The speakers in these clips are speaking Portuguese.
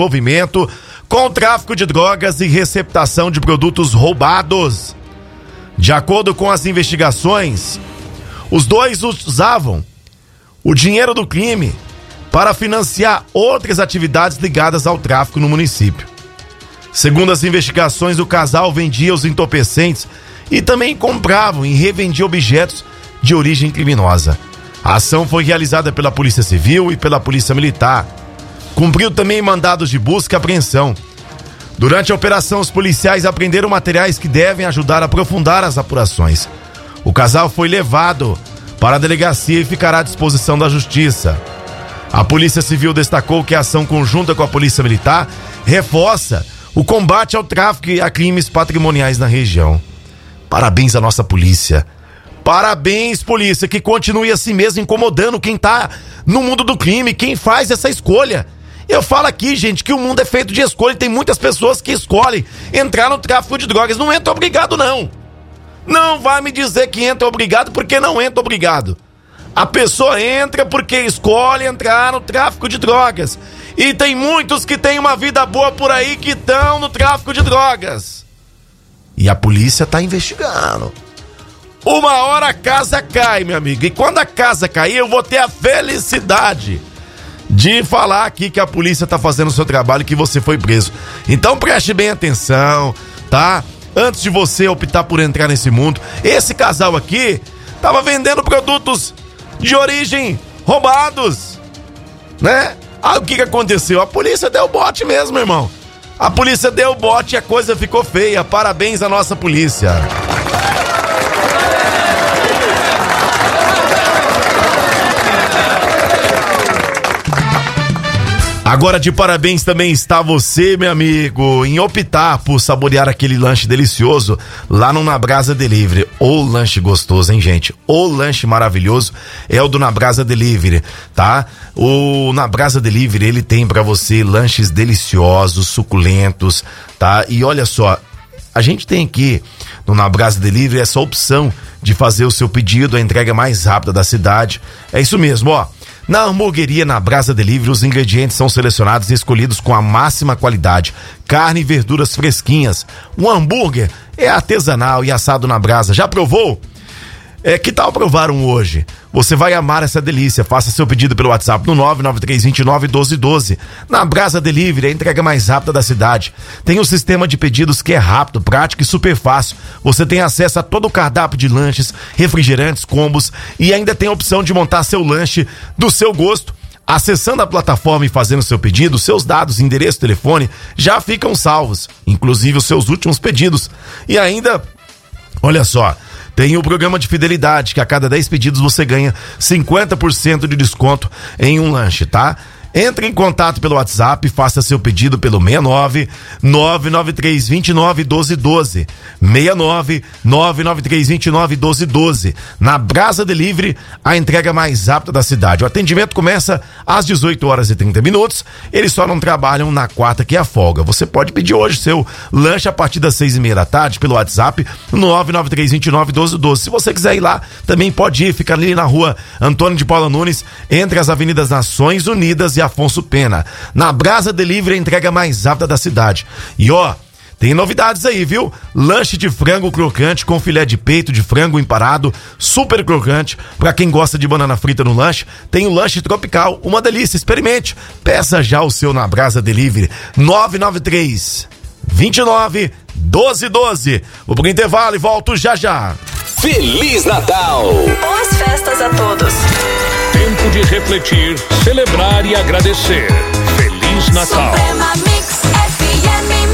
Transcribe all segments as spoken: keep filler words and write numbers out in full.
envolvimento com o tráfico de drogas e receptação de produtos roubados. De acordo com as investigações, os dois usavam o dinheiro do crime para financiar outras atividades ligadas ao tráfico no município. Segundo as investigações, o casal vendia os entorpecentes e também compravam e revendia objetos de origem criminosa. A ação foi realizada pela Polícia Civil e pela Polícia Militar. Cumpriu também mandados de busca e apreensão. Durante a operação, os policiais apreenderam materiais que devem ajudar a aprofundar as apurações. O casal foi levado para a delegacia e ficará à disposição da Justiça. A Polícia Civil destacou que a ação conjunta com a Polícia Militar reforça o combate ao tráfico e a crimes patrimoniais na região. Parabéns à nossa polícia. Parabéns, polícia, que continue assim mesmo incomodando quem tá no mundo do crime, quem faz essa escolha. Eu falo aqui, gente, que o mundo é feito de escolha e tem muitas pessoas que escolhem entrar no tráfico de drogas. Não entra obrigado, não. Não vai me dizer que entra obrigado porque não entra obrigado. A pessoa entra porque escolhe entrar no tráfico de drogas. E tem muitos que têm uma vida boa por aí que estão no tráfico de drogas. E a polícia tá investigando. Uma hora a casa cai, meu amigo. E quando a casa cair, eu vou ter a felicidade de falar aqui que a polícia tá fazendo o seu trabalho e que você foi preso. Então preste bem atenção, tá? Antes de você optar por entrar nesse mundo, esse casal aqui tava vendendo produtos de origem roubados, né? Ah, o que que aconteceu? A polícia deu bote mesmo, irmão. A polícia deu bote e a coisa ficou feia. Parabéns à nossa polícia. Agora de parabéns também está você, meu amigo, em optar por saborear aquele lanche delicioso lá no Na Brasa Delivery. Ô lanche gostoso, hein, gente? Ô lanche maravilhoso é o do Na Brasa Delivery, tá? O Na Brasa Delivery, ele tem pra você lanches deliciosos, suculentos, tá? E olha só, a gente tem aqui no Na Brasa Delivery essa opção de fazer o seu pedido, a entrega mais rápida da cidade. É isso mesmo, ó. Na hamburgueria Na Brasa Delivery, os ingredientes são selecionados e escolhidos com a máxima qualidade. Carne e verduras fresquinhas. O hambúrguer é artesanal e assado na brasa. Já provou? É, que tal provar um hoje? Você vai amar essa delícia. Faça seu pedido pelo WhatsApp no nove nove três dois nove um dois um dois. Na Brasa Delivery, a entrega mais rápida da cidade. Tem um sistema de pedidos que é rápido, prático e super fácil. Você tem acesso a todo o cardápio de lanches, refrigerantes, combos e ainda tem a opção de montar seu lanche do seu gosto. Acessando a plataforma e fazendo seu pedido, seus dados, endereço, telefone já ficam salvos, inclusive os seus últimos pedidos. E ainda, olha só, tem o programa de fidelidade, que a cada dez pedidos você ganha cinquenta por cento de desconto em um lanche, tá? Entre em contato pelo WhatsApp, faça seu pedido pelo seis nove nove nove três dois nove um dois um dois. seis nove nove nove três dois nove um dois um dois. Na Brasa Delivery, a entrega mais rápida da cidade. O atendimento começa às dezoito horas e trinta minutos. Eles só não trabalham na quarta, que é a folga. Você pode pedir hoje seu lanche a partir das seis e meia da tarde pelo WhatsApp nove nove três dois nove um dois um dois. Se você quiser ir lá, também pode ir. Fica ali na rua Antônio de Paula Nunes, entre as avenidas Nações Unidas e Afonso Pena. Na Brasa Delivery, a entrega mais rápida da cidade. E ó, tem novidades aí, viu? Lanche de frango crocante com filé de peito de frango empanado, super crocante. Pra quem gosta de banana frita no lanche, tem o lanche tropical, uma delícia, experimente. Peça já o seu Na Brasa Delivery, nove nove três dois nove um dois um dois. Vou pro intervalo e volto já já. Feliz Natal! Boas festas a todos! Tempo de refletir, celebrar e agradecer. Feliz Natal! Suprema Mix F M.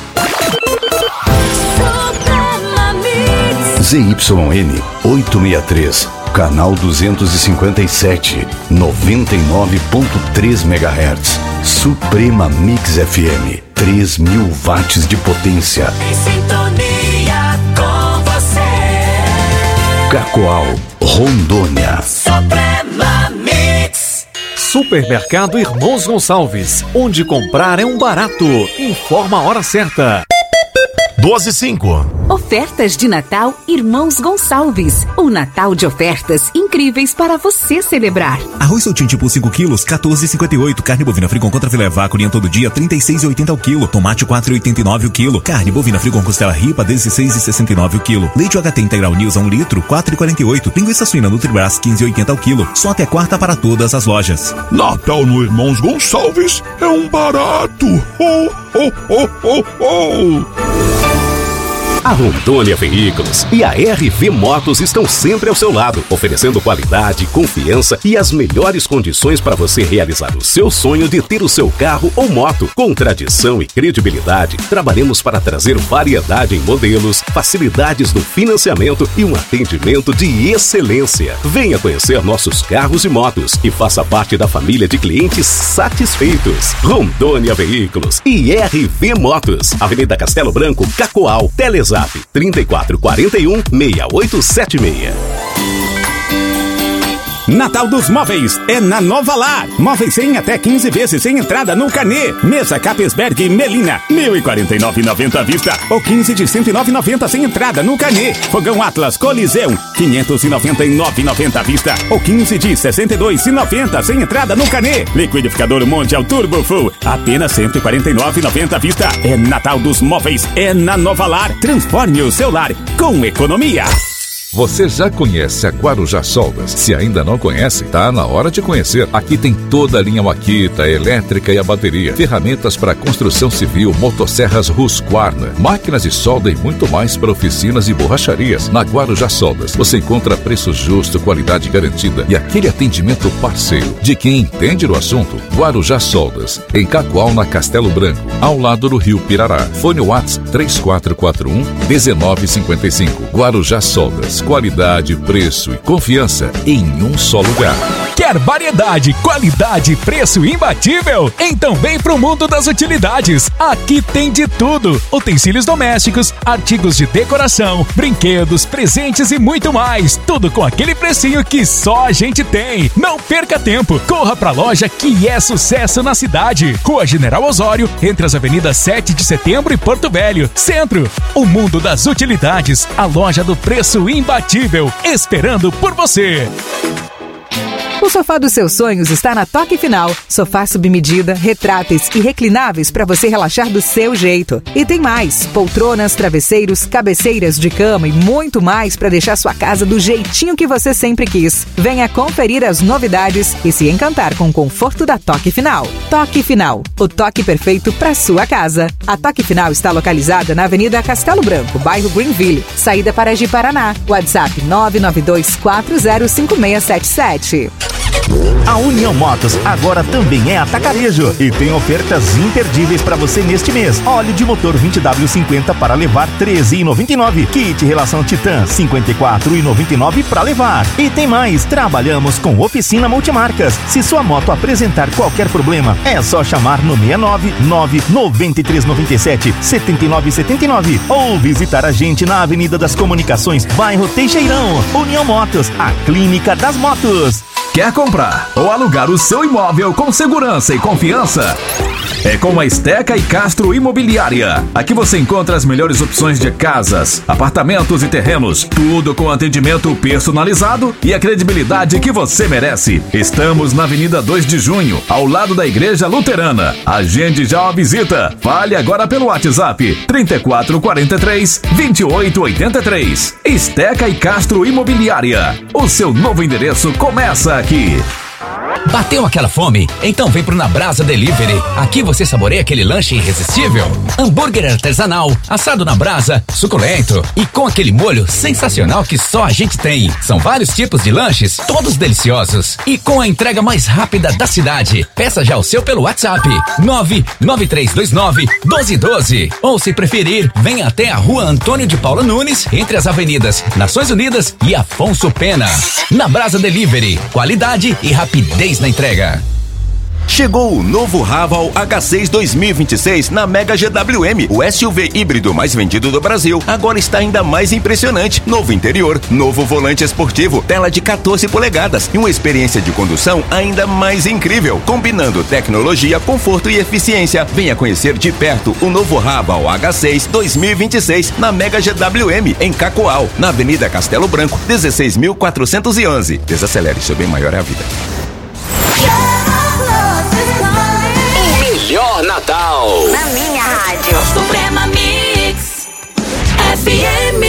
Suprema Mix. Z Y N oitocentos e sessenta e três, canal duzentos e cinquenta e sete, noventa e nove ponto três megahertz. Suprema Mix F M, três mil watts de potência. Em sintonia com você. Cacoal, Rondônia. Suprema Mix. Supermercado Irmãos Gonçalves, onde comprar é um barato. Informa a hora certa. doze e cinco. Ofertas de Natal Irmãos Gonçalves. O Natal de ofertas incríveis para você celebrar. Arroz soltinho tipo cinco quilos, quatorze e cinquenta e oito. Carne bovina Frigon contra filé vaca linha todo dia, trinta e seis e oitenta o quilo. Tomate quatro e oitenta e nove o quilo. Carne bovina Frigon costela ripa, dezesseis e sessenta e nove o quilo. Leite U H T Integral News um litro, quatro e quarenta e oito. Linguiça suína Nutribras, quinze e oitenta o quilo. Só até quarta para todas as lojas. Natal no Irmãos Gonçalves é um barato. Oh, oh, oh, oh, oh. A Rondônia Veículos e a R V Motos estão sempre ao seu lado, oferecendo qualidade, confiança e as melhores condições para você realizar o seu sonho de ter o seu carro ou moto. Com tradição e credibilidade, trabalhamos para trazer variedade em modelos, facilidades no financiamento e um atendimento de excelência. Venha conhecer nossos carros e motos e faça parte da família de clientes satisfeitos. Rondônia Veículos e R V Motos, Avenida Castelo Branco, Cacoal, Teles Zap trinta e quatro quarenta e um, sessenta e oito setenta e seis. Natal dos Móveis é na Nova Lar. Móveis sem até quinze vezes sem entrada no carnê. Mesa Capesberg Melina, mil e quarenta e nove reais e noventa centavos à vista ou quinze de cento e nove reais e noventa centavos sem entrada no carnê. Fogão Atlas Coliseum, quinhentos e noventa e nove reais e noventa centavos à vista ou quinze de sessenta e dois reais e noventa centavos sem entrada no carnê. Liquidificador Mondial Turbo Full, apenas cento e quarenta e nove reais e noventa centavos à vista. É Natal dos Móveis, é na Nova Lar. Transforme o seu lar com economia. Você já conhece a Guarujá Soldas? Se ainda não conhece, tá na hora de conhecer. Aqui tem toda a linha Makita, elétrica e a bateria, ferramentas para construção civil, motosserras Husqvarna, máquinas de solda e muito mais para oficinas e borracharias. Na Guarujá Soldas, você encontra preço justo, qualidade garantida e aquele atendimento parceiro de quem entende do assunto. Guarujá Soldas, em Cacoal, na Castelo Branco, ao lado do Rio Pirará. Fone WhatsApp três quatro quatro um, um nove cinco cinco. Guarujá Soldas. Qualidade, preço e confiança em um só lugar. Quer variedade, qualidade e preço imbatível? Então vem pro mundo das utilidades. Aqui tem de tudo: utensílios domésticos, artigos de decoração, brinquedos, presentes e muito mais. Tudo com aquele precinho que só a gente tem. Não perca tempo. Corra pra loja que é sucesso na cidade. Rua General Osório, entre as avenidas sete de setembro e Porto Velho. Centro. O mundo das utilidades. A loja do preço imbatível. Esperando por você. O sofá dos seus sonhos está na Toque Final. Sofá sob medida, retráteis e reclináveis para você relaxar do seu jeito. E tem mais: poltronas, travesseiros, cabeceiras de cama e muito mais para deixar sua casa do jeitinho que você sempre quis. Venha conferir as novidades e se encantar com o conforto da Toque Final. Toque Final, o toque perfeito para sua casa. A Toque Final está localizada na Avenida Castelo Branco, bairro Greenville, saída para Ji-Paraná. WhatsApp nove nove dois quatro zero cinco seis sete sete. A União Motos agora também é atacarejo e tem ofertas imperdíveis para você neste mês. Óleo de motor vinte W cinquenta para levar treze reais e noventa e nove centavos. Kit relação Titan cinquenta e quatro reais e noventa e nove centavos para levar. E tem mais, trabalhamos com oficina multimarcas. Se sua moto apresentar qualquer problema, é só chamar no seis nove nove, nove três nove sete, sete nove sete nove ou visitar a gente na Avenida das Comunicações, bairro Teixeirão. União Motos, a clínica das motos. Quer comprar ou alugar o seu imóvel com segurança e confiança? É com a Esteca e Castro Imobiliária. Aqui você encontra as melhores opções de casas, apartamentos e terrenos, tudo com atendimento personalizado e a credibilidade que você merece. Estamos na Avenida dois de junho, ao lado da Igreja Luterana. Agende já uma visita. Fale agora pelo WhatsApp trinta e quatro quarenta e três, vinte e oito oitenta e três. Esteca e Castro Imobiliária. O seu novo endereço começa aqui. Bateu aquela fome? Então vem pro Na Brasa Delivery. Aqui você saboreia aquele lanche irresistível. Hambúrguer artesanal, assado na brasa, suculento e com aquele molho sensacional que só a gente tem. São vários tipos de lanches, todos deliciosos e com a entrega mais rápida da cidade. Peça já o seu pelo WhatsApp nove nove três dois nove, um dois um dois. Ou se preferir, venha até a Rua Antônio de Paula Nunes, entre as avenidas Nações Unidas e Afonso Pena. Na Brasa Delivery, qualidade e rapidez na entrega. Chegou o novo Raval H seis dois mil e vinte e seis na Mega G W M, o S U V híbrido mais vendido do Brasil. Agora está ainda mais impressionante. Novo interior, novo volante esportivo, tela de quatorze polegadas e uma experiência de condução ainda mais incrível, combinando tecnologia, conforto e eficiência. Venha conhecer de perto o novo Raval H seis dois mil e vinte e seis na Mega G W M, em Cacoal, na Avenida Castelo Branco, dezesseis mil quatrocentos e onze. Desacelere, seu bem maior é a vida. Melhor Natal na minha rádio. Suprema Mix F M.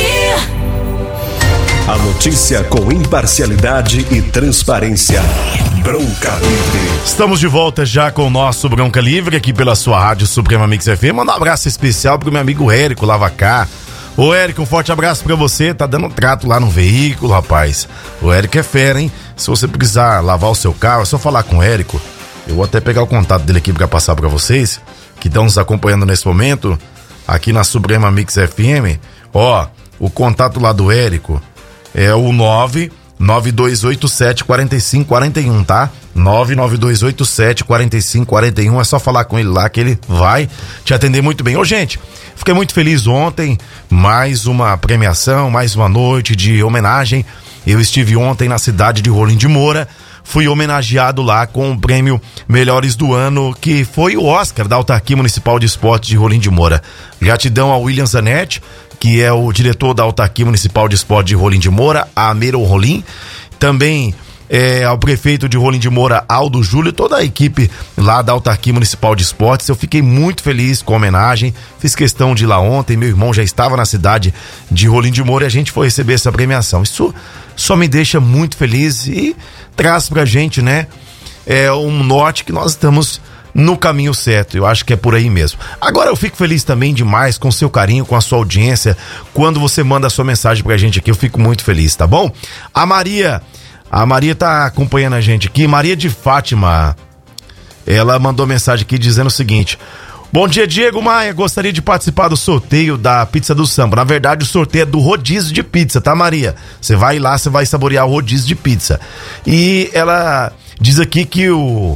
A notícia com imparcialidade e transparência. Bronca Livre. Estamos de volta já com o nosso Bronca Livre aqui pela sua rádio Suprema Mix F M. Manda um abraço especial pro meu amigo Érico Lavacá. Ô Érico, um forte abraço pra você. Tá dando trato lá no veículo, rapaz. O Érico é fera, hein? Se você precisar lavar o seu carro, é só falar com o Érico. Eu vou até pegar o contato dele aqui pra passar pra vocês que estão nos acompanhando nesse momento aqui na Suprema Mix F M. Ó, o contato lá do Érico é o nove nove dois oito sete quatro cinco quatro um, tá? nove nove dois oito sete quatro cinco quatro um. É só falar com ele lá que ele vai te atender muito bem. Ô, gente, fiquei muito feliz ontem. Mais uma premiação, mais uma noite de homenagem. Eu estive ontem na cidade de Rolim de Moura. Fui homenageado lá com o prêmio Melhores do Ano, que foi o Oscar da Autarquia Municipal de Esportes de Rolim de Moura. Gratidão ao William Zanetti, que é o diretor da Autarquia Municipal de Esportes de Rolim de Moura, a Meiro Rolim. Também é, ao prefeito de Rolim de Moura, Aldo Júlio, toda a equipe lá da Autarquia Municipal de Esportes. Eu fiquei muito feliz com a homenagem, fiz questão de ir lá ontem, meu irmão já estava na cidade de Rolim de Moura e a gente foi receber essa premiação. Isso só me deixa muito feliz e traz pra gente, né, é, um norte que nós estamos no caminho certo. Eu acho que é por aí mesmo. Agora eu fico feliz também demais com o seu carinho, com a sua audiência, quando você manda a sua mensagem pra gente aqui, eu fico muito feliz, tá bom? A Maria, a Maria tá acompanhando a gente aqui, Maria de Fátima, ela mandou mensagem aqui dizendo o seguinte: bom dia, Diego Maia, gostaria de participar do sorteio da pizza do Samba. Na verdade, o sorteio é do rodízio de pizza, tá, Maria? Você vai lá, você vai saborear o rodízio de pizza. E ela diz aqui que o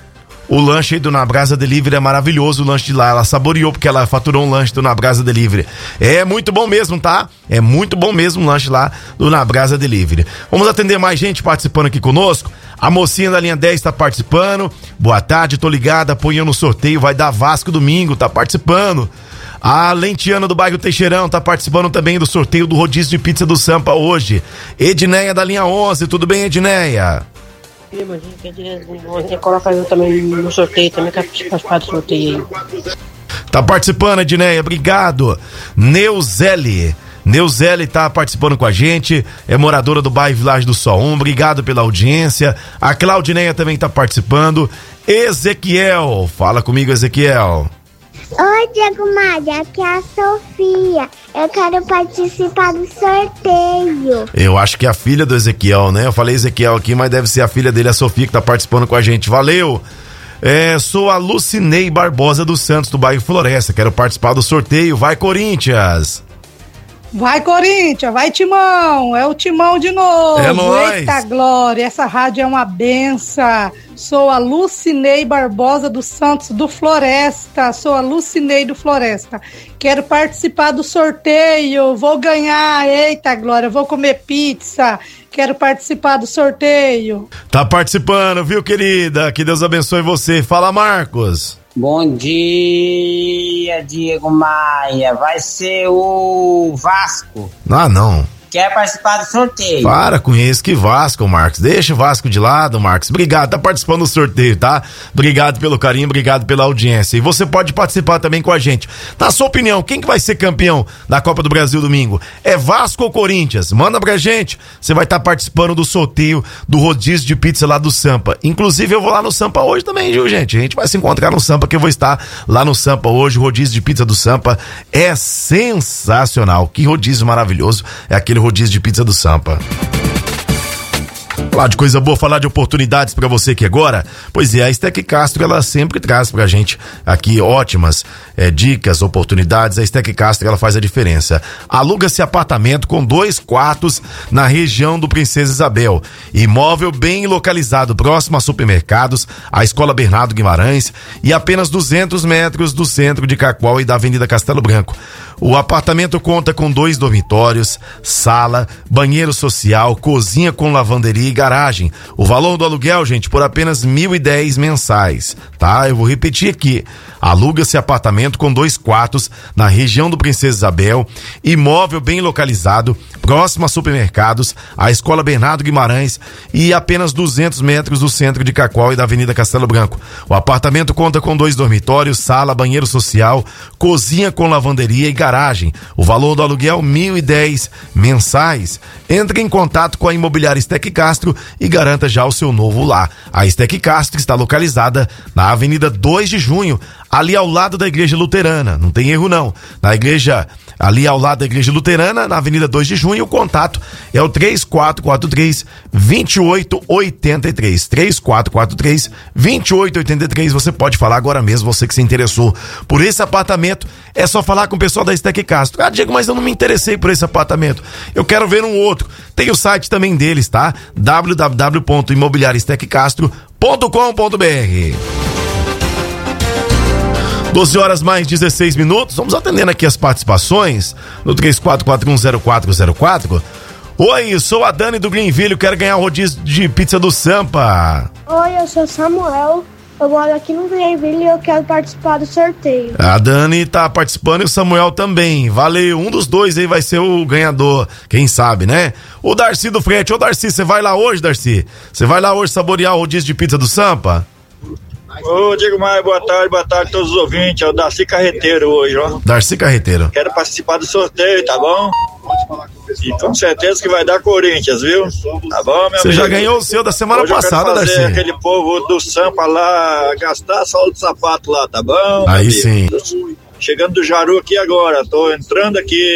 o lanche aí do Na Brasa Delivery é maravilhoso, o lanche de lá. Ela saboreou porque ela faturou um lanche do Na Brasa Delivery. É muito bom mesmo, tá? É muito bom mesmo o lanche lá do Na Brasa Delivery. Vamos atender mais gente participando aqui conosco. A mocinha da linha dez tá participando. Boa tarde, tô ligada, apoiando no sorteio, vai dar Vasco domingo, tá participando. A Lentiana do bairro Teixeirão tá participando também do sorteio do rodízio de pizza do Sampa hoje. Edneia da linha onze, tudo bem, Edneia? Coloca eu também no sorteio, também quero participar do sorteio aí. Tá participando, Edneia, obrigado. Neuzeli. Neuzeli tá participando com a gente, é moradora do bairro Village do Sol um, obrigado pela audiência. A Claudineia também tá participando. Ezequiel, fala comigo, Ezequiel. Oi, Diego Maia, aqui é a Sofia. Eu quero participar do sorteio. Eu acho que é a filha do Ezequiel, né? Eu falei Ezequiel aqui, mas deve ser a filha dele, a Sofia, que tá participando com a gente. Valeu! É, sou a Lucinei Barbosa dos Santos, do bairro Floresta. Quero participar do sorteio. Vai, Corinthians! Vai, Corinthians, vai, Timão, é o Timão de novo. É nóis. Eita glória, essa rádio é uma benção. Sou a Lucinei Barbosa dos Santos do Floresta, sou a Lucinei do Floresta. Quero participar do sorteio, vou ganhar, eita glória, vou comer pizza. Quero participar do sorteio. Tá participando, viu, querida? Que Deus abençoe você. Fala, Marcos. Bom dia, Diego Maia. Vai ser o Vasco. Ah, não. Quer participar do sorteio? Para com isso, que Vasco, Marcos. Deixa o Vasco de lado, Marcos. Obrigado, tá participando do sorteio, tá? Obrigado pelo carinho, obrigado pela audiência. E você pode participar também com a gente. Na sua opinião, quem que vai ser campeão da Copa do Brasil domingo? É Vasco ou Corinthians? Manda pra gente. Você vai estar tá participando do sorteio do rodízio de pizza lá do Sampa. Inclusive, eu vou lá no Sampa hoje também, viu, gente? A gente vai se encontrar no Sampa, que eu vou estar lá no Sampa hoje. O rodízio de pizza do Sampa é sensacional. Que rodízio maravilhoso é aquele rodízio de pizza do Sampa. Falar de coisa boa, falar de oportunidades pra você que agora, pois é, a Estec Castro, ela sempre traz pra gente aqui ótimas é, dicas, oportunidades. A Estec Castro, ela faz a diferença. Aluga-se apartamento com dois quartos na região do Princesa Isabel. Imóvel bem localizado, próximo a supermercados, a Escola Bernardo Guimarães e apenas duzentos metros do centro de Cacoal e da Avenida Castelo Branco. O apartamento conta com dois dormitórios, sala, banheiro social, cozinha com lavanderia e garagem. O valor do aluguel, gente, por apenas mil e dez mensais, tá? Eu vou repetir aqui. Aluga-se apartamento com dois quartos na região do Princesa Isabel, imóvel bem localizado, próximo a supermercados, a Escola Bernardo Guimarães e apenas duzentos metros do centro de Cacoal e da Avenida Castelo Branco. O apartamento conta com dois dormitórios, sala, banheiro social, cozinha com lavanderia e garagem. O valor do aluguel mil e dez mensais. Entre em contato com a imobiliária Estec Castro e garanta já o seu novo lar. A Estec Castro está localizada na Avenida dois de junho, ali ao lado da Igreja Luterana. Não tem erro não. Na igreja, ali ao lado da Igreja Luterana, na Avenida dois de junho, o contato é o três quatro quatro três, dois oito oito três. três quatro quatro três, dois oito oito três. Você pode falar agora mesmo, você que se interessou por esse apartamento, é só falar com o pessoal da Estec Castro. Ah, Diego, mas eu não me interessei por esse apartamento. Eu quero ver um outro. Tem o site também deles, tá? w w w ponto imobiliária estec castro ponto com ponto b r. doze horas mais dezesseis minutos. Vamos atendendo aqui as participações no três quatro quatro um zero quatro zero quatro. Oi, sou a Dani do Greenville, quero ganhar o rodízio de pizza do Sampa. Oi, eu sou Samuel, eu moro aqui no Greenville e eu quero participar do sorteio. A Dani tá participando e o Samuel também. Valeu, um dos dois aí vai ser o ganhador, quem sabe, né? O Darcy do Frete. Ô Darcy, você vai lá hoje, Darcy? Você vai lá hoje saborear o rodízio de pizza do Sampa? Ô, Diego Maia, boa tarde, boa tarde a todos os ouvintes. É o Darcy Carreteiro hoje, ó. Darcy Carreteiro. Quero participar do sorteio, tá bom? Pode falar com o pessoal. E com certeza que vai dar Corinthians, viu? Tá bom, meu Você amigo? já ganhou o seu da semana hoje passada, eu quero fazer Darcy. aquele povo do Sampa lá, gastar a sola do sapato lá, tá bom? Aí meu sim. amigo? Chegando do Jaru aqui agora, tô entrando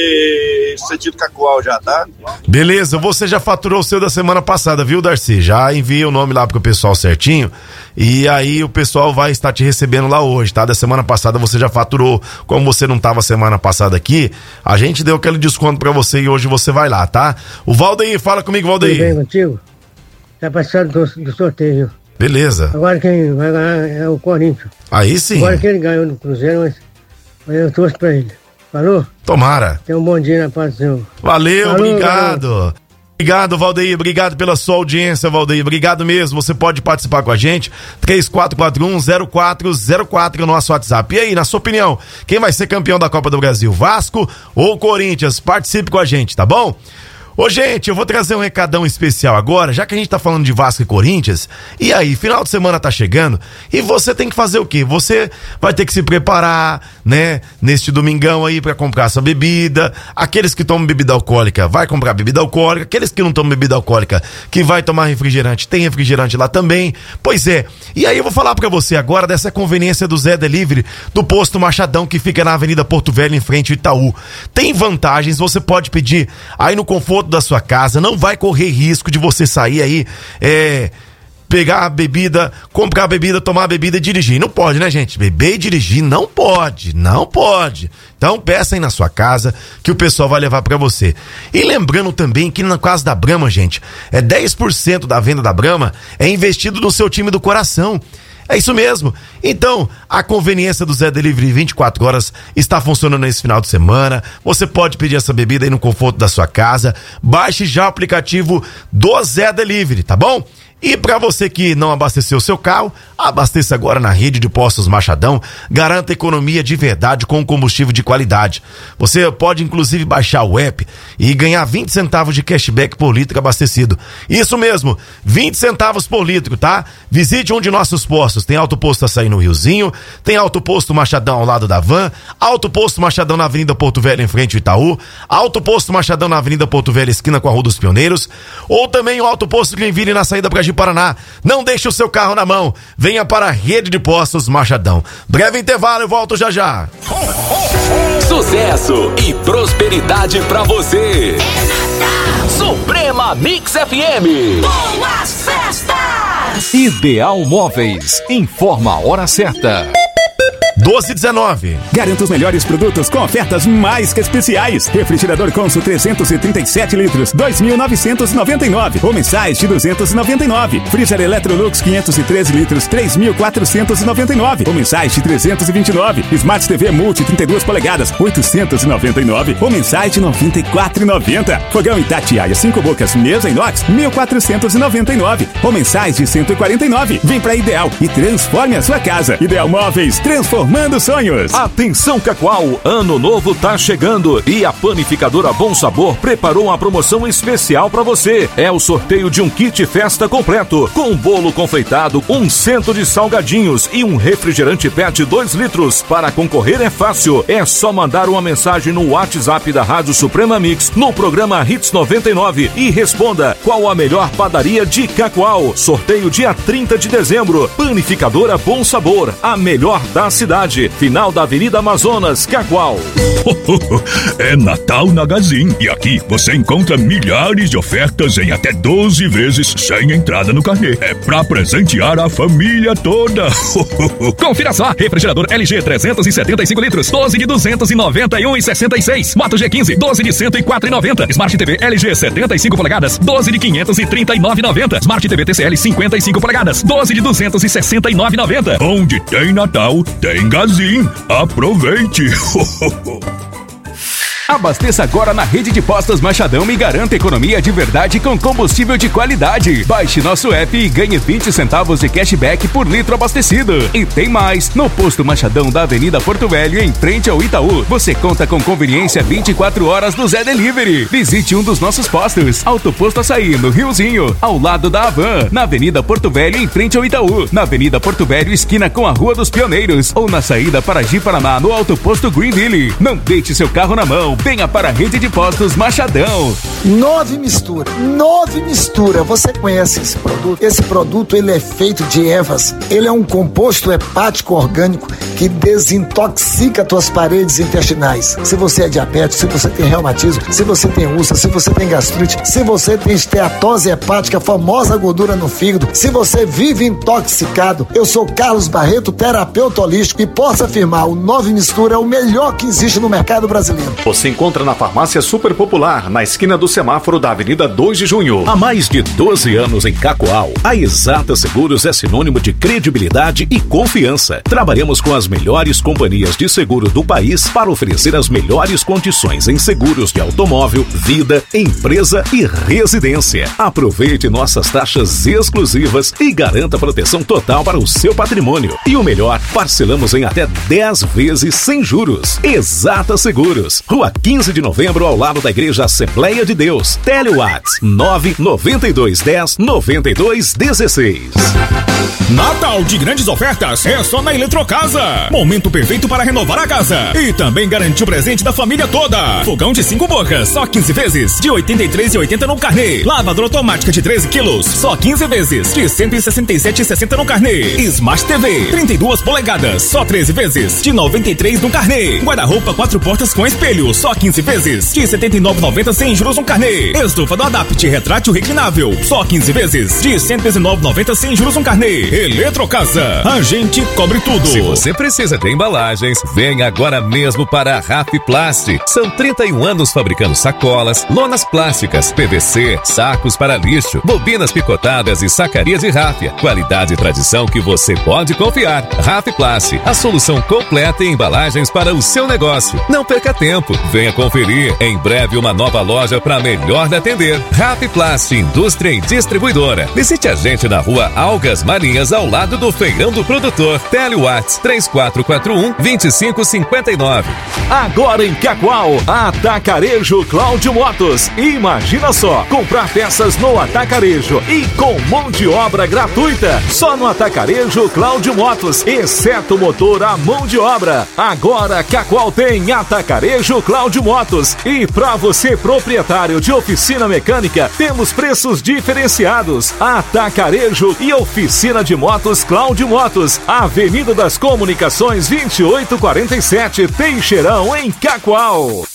aqui sentido Cacoal já, tá? Beleza, você já faturou o seu da semana passada, viu, Darcy? Já envia o nome lá pro pessoal certinho e aí o pessoal vai estar te recebendo lá hoje, tá? Da semana passada você já faturou. Como você não tava semana passada aqui, a gente deu aquele desconto pra você e hoje você vai lá, tá? O Valdeir, fala comigo, Valdeir. Tudo bem contigo? Tá passando do, do sorteio. Beleza. Agora quem vai ganhar é o Corinthians. Aí sim. Agora que ele ganhou no Cruzeiro, mas, mas eu torço pra ele. Falou? Tomara. Tenha um bom dia na paz do Senhor. Valeu, Falou, obrigado. valeu. Obrigado, Valdeir, obrigado pela sua audiência, Valdeir, obrigado mesmo. Você pode participar com a gente, três quatro quatro um zero quatro zero quatro no nosso WhatsApp. E aí, na sua opinião, quem vai ser campeão da Copa do Brasil, Vasco ou Corinthians? Participe com a gente, tá bom? Ô, gente, eu vou trazer um recadão especial agora, já que a gente tá falando de Vasco e Corinthians. E aí, final de semana tá chegando e você tem que fazer o quê? Você vai ter que se preparar, né, neste domingão aí pra comprar essa bebida. Aqueles que tomam bebida alcoólica, vai comprar bebida alcoólica. Aqueles que não tomam bebida alcoólica, que vai tomar refrigerante, tem refrigerante lá também. Pois é, e aí eu vou falar pra você agora dessa conveniência do Zé Delivery, do posto Machadão, que fica na Avenida Porto Velho, em frente ao Itaú. Tem vantagens, você pode pedir aí no conforto da sua casa, não vai correr risco de você sair aí, é, pegar a bebida, comprar a bebida, tomar a bebida e dirigir. Não pode, né, gente? Beber e dirigir não pode, não pode. Então peça aí na sua casa que o pessoal vai levar pra você. E lembrando também que no caso da Brahma, gente, é dez por cento da venda da Brahma é investido no seu time do coração. É isso mesmo. Então, a conveniência do Zé Delivery vinte e quatro horas está funcionando nesse final de semana. Você pode pedir essa bebida aí no conforto da sua casa. Baixe já o aplicativo do Zé Delivery, tá bom? E para você que não abasteceu o seu carro, abasteça agora na rede de postos Machadão. Garanta economia de verdade com combustível de qualidade. Você pode inclusive baixar o app e ganhar vinte centavos de cashback por litro abastecido. Isso mesmo, vinte centavos por litro, tá? Visite um de nossos postos. Tem autoposto Açaí no Riozinho, tem autoposto Machadão ao lado da Van, autoposto Machadão na Avenida Porto Velho em frente ao Itaú, autoposto Machadão na Avenida Porto Velho esquina com a Rua dos Pioneiros, ou também o autoposto Greenville na saída para Paraná. Não deixe o seu carro na mão. Venha para a rede de postos Machadão. Breve intervalo, eu volto já já. Sucesso e prosperidade pra você. Suprema Mix F M. Boas festas! Ideal Móveis. Informa a hora certa. doze e dezenove. Garanta os melhores produtos com ofertas mais que especiais. Refrigerador Consul trezentos e trinta e sete litros, dois mil novecentos e noventa e nove. Ou mensais de duzentos e noventa e nove. Freezer Electrolux quinhentos e treze litros, três mil quatrocentos e noventa e nove. Ou mensais de trezentos e vinte e nove. Smart T V Multi trinta e duas polegadas, oitocentos e noventa e nove. Ou mensais de noventa e quatro reais e noventa centavos. Fogão Itatiaia cinco bocas, mesa inox, mil quatrocentos e noventa e nove. Ou mensais de cento e quarenta e nove. Vem pra Ideal e transforme a sua casa. Ideal Móveis, transformando sonhos. Atenção, Cacoal, ano novo tá chegando e a panificadora Bom Sabor preparou uma promoção especial para você. É o sorteio de um kit festa completo, com um bolo confeitado, um cento de salgadinhos e um refrigerante pet dois litros. Para concorrer é fácil, é só mandar uma mensagem no WhatsApp da Rádio Suprema Mix, no programa Hits noventa e nove e responda qual a melhor padaria de Cacoal. Sorteio dia trinta de dezembro. Panificadora Bom Sabor, a melhor da cidade. Final da Avenida Amazonas, Cacoal. É Natal na Gazin e aqui você encontra milhares de ofertas em até doze vezes sem entrada no carnê. É pra presentear a família toda. Confira só, refrigerador L G trezentos e setenta e cinco litros, doze de duzentos e noventa e um reais e sessenta e seis centavos. Moto G quinze, doze de cento e quatro reais e noventa centavos. Smart T V L G setenta e cinco polegadas, doze de quinhentos e trinta e nove reais e noventa centavos. Smart T V T C L cinquenta e cinco polegadas, doze de duzentos e sessenta e nove reais e noventa centavos. Onde tem Natal, tem Gazin. Aproveite! Abasteça agora na rede de postos Machadão e garanta economia de verdade com combustível de qualidade. Baixe nosso app e ganhe vinte centavos de cashback por litro abastecido. E tem mais! No posto Machadão da Avenida Porto Velho, em frente ao Itaú, você conta com conveniência vinte e quatro horas do Zé Delivery. Visite um dos nossos postos. Autoposto Açaí, no Riozinho, ao lado da Havan. Na Avenida Porto Velho, em frente ao Itaú. Na Avenida Porto Velho, esquina com a Rua dos Pioneiros. Ou na saída para Ji-Paraná, no Autoposto Greenville. Não deixe seu carro na mão. Venha para a rede de postos Machadão. Nove Mistura. Nove Mistura. Você conhece esse produto? Esse produto, ele é feito de ervas. Ele é um composto hepático orgânico que desintoxica tuas paredes intestinais. Se você é diabético, se você tem reumatismo, se você tem úlcera, se você tem gastrite, se você tem esteatose hepática, a famosa gordura no fígado, se você vive intoxicado, eu sou Carlos Barreto, terapeuta holístico, e posso afirmar, o Nove Mistura é o melhor que existe no mercado brasileiro. Você encontra na Farmácia Super Popular, na esquina do semáforo da Avenida dois de junho. Há mais de doze anos em Cacoal, a Exata Seguros é sinônimo de credibilidade e confiança. Trabalhamos com as melhores companhias de seguro do país para oferecer as melhores condições em seguros de automóvel, vida, empresa e residência. Aproveite nossas taxas exclusivas e garanta proteção total para o seu patrimônio. E o melhor, parcelamos em até dez vezes sem juros. Exata Seguros, Rua quinze de novembro, ao lado da Igreja Assembleia de Deus. Telewatts nove nove dois um zero nove dois um seis. Natal de grandes ofertas é só na Eletrocasa. Momento perfeito para renovar a casa e também garantir o presente da família toda. Fogão de cinco bocas, só quinze vezes, de oitenta e três reais e oitenta centavos no carnê. Lavadora automática de treze quilos, só quinze vezes, de cento e sessenta e sete reais e sessenta centavos no carnê. Smart T V, trinta e duas polegadas, só treze vezes, de noventa e três reais no carnê. Guarda-roupa quatro portas com espelho, só quinze vezes, de setenta e nove reais e noventa centavos sem juros no carnê. Estufa do Adapt retrátil reclinável, só quinze vezes, de cento e dezenove reais e noventa centavos sem juros no carnê. Eletrocasa, a gente cobre tudo. Se você precisa de embalagens, venha agora mesmo para a Rafiplast. São trinta e um anos fabricando sacolas, lonas plásticas, P V C, sacos para lixo, bobinas picotadas e sacarias de ráfia. Qualidade e tradição que você pode confiar. Rafiplast, a solução completa em embalagens para o seu negócio. Não perca tempo, venha conferir. Em breve uma nova loja para melhor lhe atender. Rafiplast, indústria e distribuidora. Visite a gente na rua Algas Marinhas, ao lado do Feirão do Produtor. Telewatts três quatro quatro um, dois cinco cinco nove. Agora em Cacoal, Atacarejo Cláudio Motos. Imagina só, comprar peças no Atacarejo e com mão de obra gratuita. Só no Atacarejo Cláudio Motos, exceto motor a mão de obra. Agora Cacoal tem Atacarejo Cláudio Motos. E para você proprietário de oficina mecânica, temos preços diferenciados. Atacarejo e oficina de motos Cláudio Motos, Avenida das Comunicações vinte e oito quarenta e sete, Teixeirão, em Cacoal.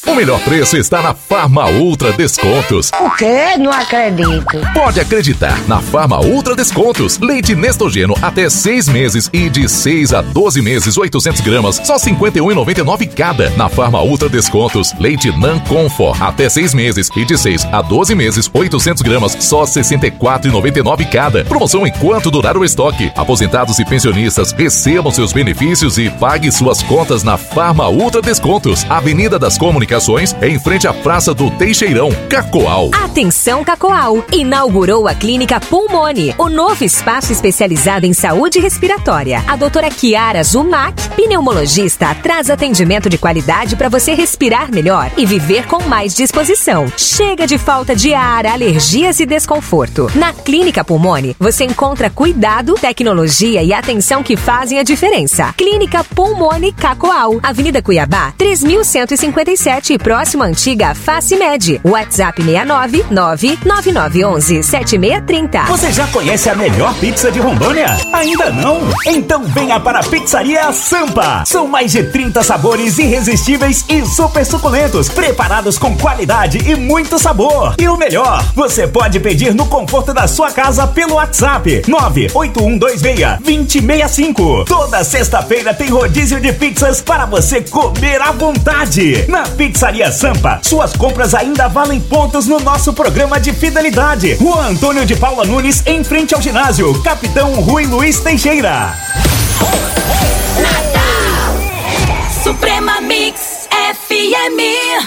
O melhor preço está na Farma Ultra Descontos. O quê? Não acredito. Pode acreditar, na Farma Ultra Descontos. Leite Nestogeno até seis meses e de seis a doze meses, oitocentos gramas, só cinquenta e um reais e noventa e nove centavos cada. Na Farma Ultra Descontos. Leite Nan Comfort até seis meses e de seis a doze meses, oitocentos gramas, só sessenta e quatro reais e noventa e nove centavos cada. Promoção enquanto durar o estoque. Aposentados e pensionistas recebam seus benefícios e pague suas contas na Farma Ultra Descontos. Avenida das Comunicações, em frente à Praça do Teixeirão, Cacoal. Atenção, Cacoal! Inaugurou a Clínica Pulmone, o novo espaço especializado em saúde respiratória. A doutora Kiara Zumac, pneumologista, traz atendimento de qualidade para você respirar melhor e viver com mais disposição. Chega de falta de ar, alergias e desconforto. Na Clínica Pulmone, você encontra cuidado, tecnologia e atenção que fazem a diferença. Clínica Pulmone Cacoal, Avenida Cuiabá, três mil cento e cinquenta e sete, próximo à antiga Facimed. WhatsApp seis nove nove nove nove um um sete seis três zero. Você já conhece a melhor pizza de Rondônia? Ainda não? Então venha para a Pizzaria Sampa. São mais de trinta sabores irresistíveis e super suculentos, preparados com qualidade e muito sabor. E o melhor, você pode pedir no conforto da sua casa pelo WhatsApp nove oito um dois seis, dois zero seis cinco. Toda sexta-feira tem rodízio de pizzas para você comer à vontade. Na Pizzaria Sampa, suas compras ainda valem pontos no nosso programa de fidelidade. Rua Antônio de Paula Nunes, em frente ao ginásio Capitão Rui Luiz Teixeira. Natal Suprema Mix F M.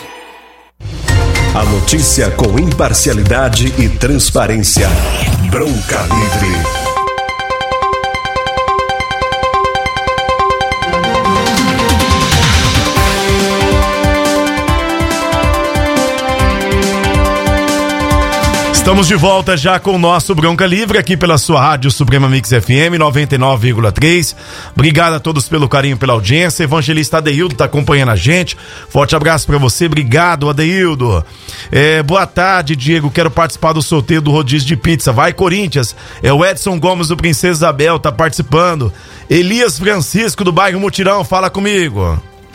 A notícia com imparcialidade e transparência. Bronca Livre. Estamos de volta já com o nosso Bronca Livre aqui pela sua rádio Suprema Mix F M noventa e nove vírgula três. Obrigado a todos pelo carinho, pela audiência. Evangelista Adeildo tá acompanhando a gente. Forte abraço pra você. Obrigado, Adeildo. É, boa tarde, Diego. Quero participar do sorteio do rodízio de pizza. Vai, Corinthians. É o Edson Gomes do Princesa Isabel, tá participando. Elias Francisco do bairro Mutirão, fala comigo.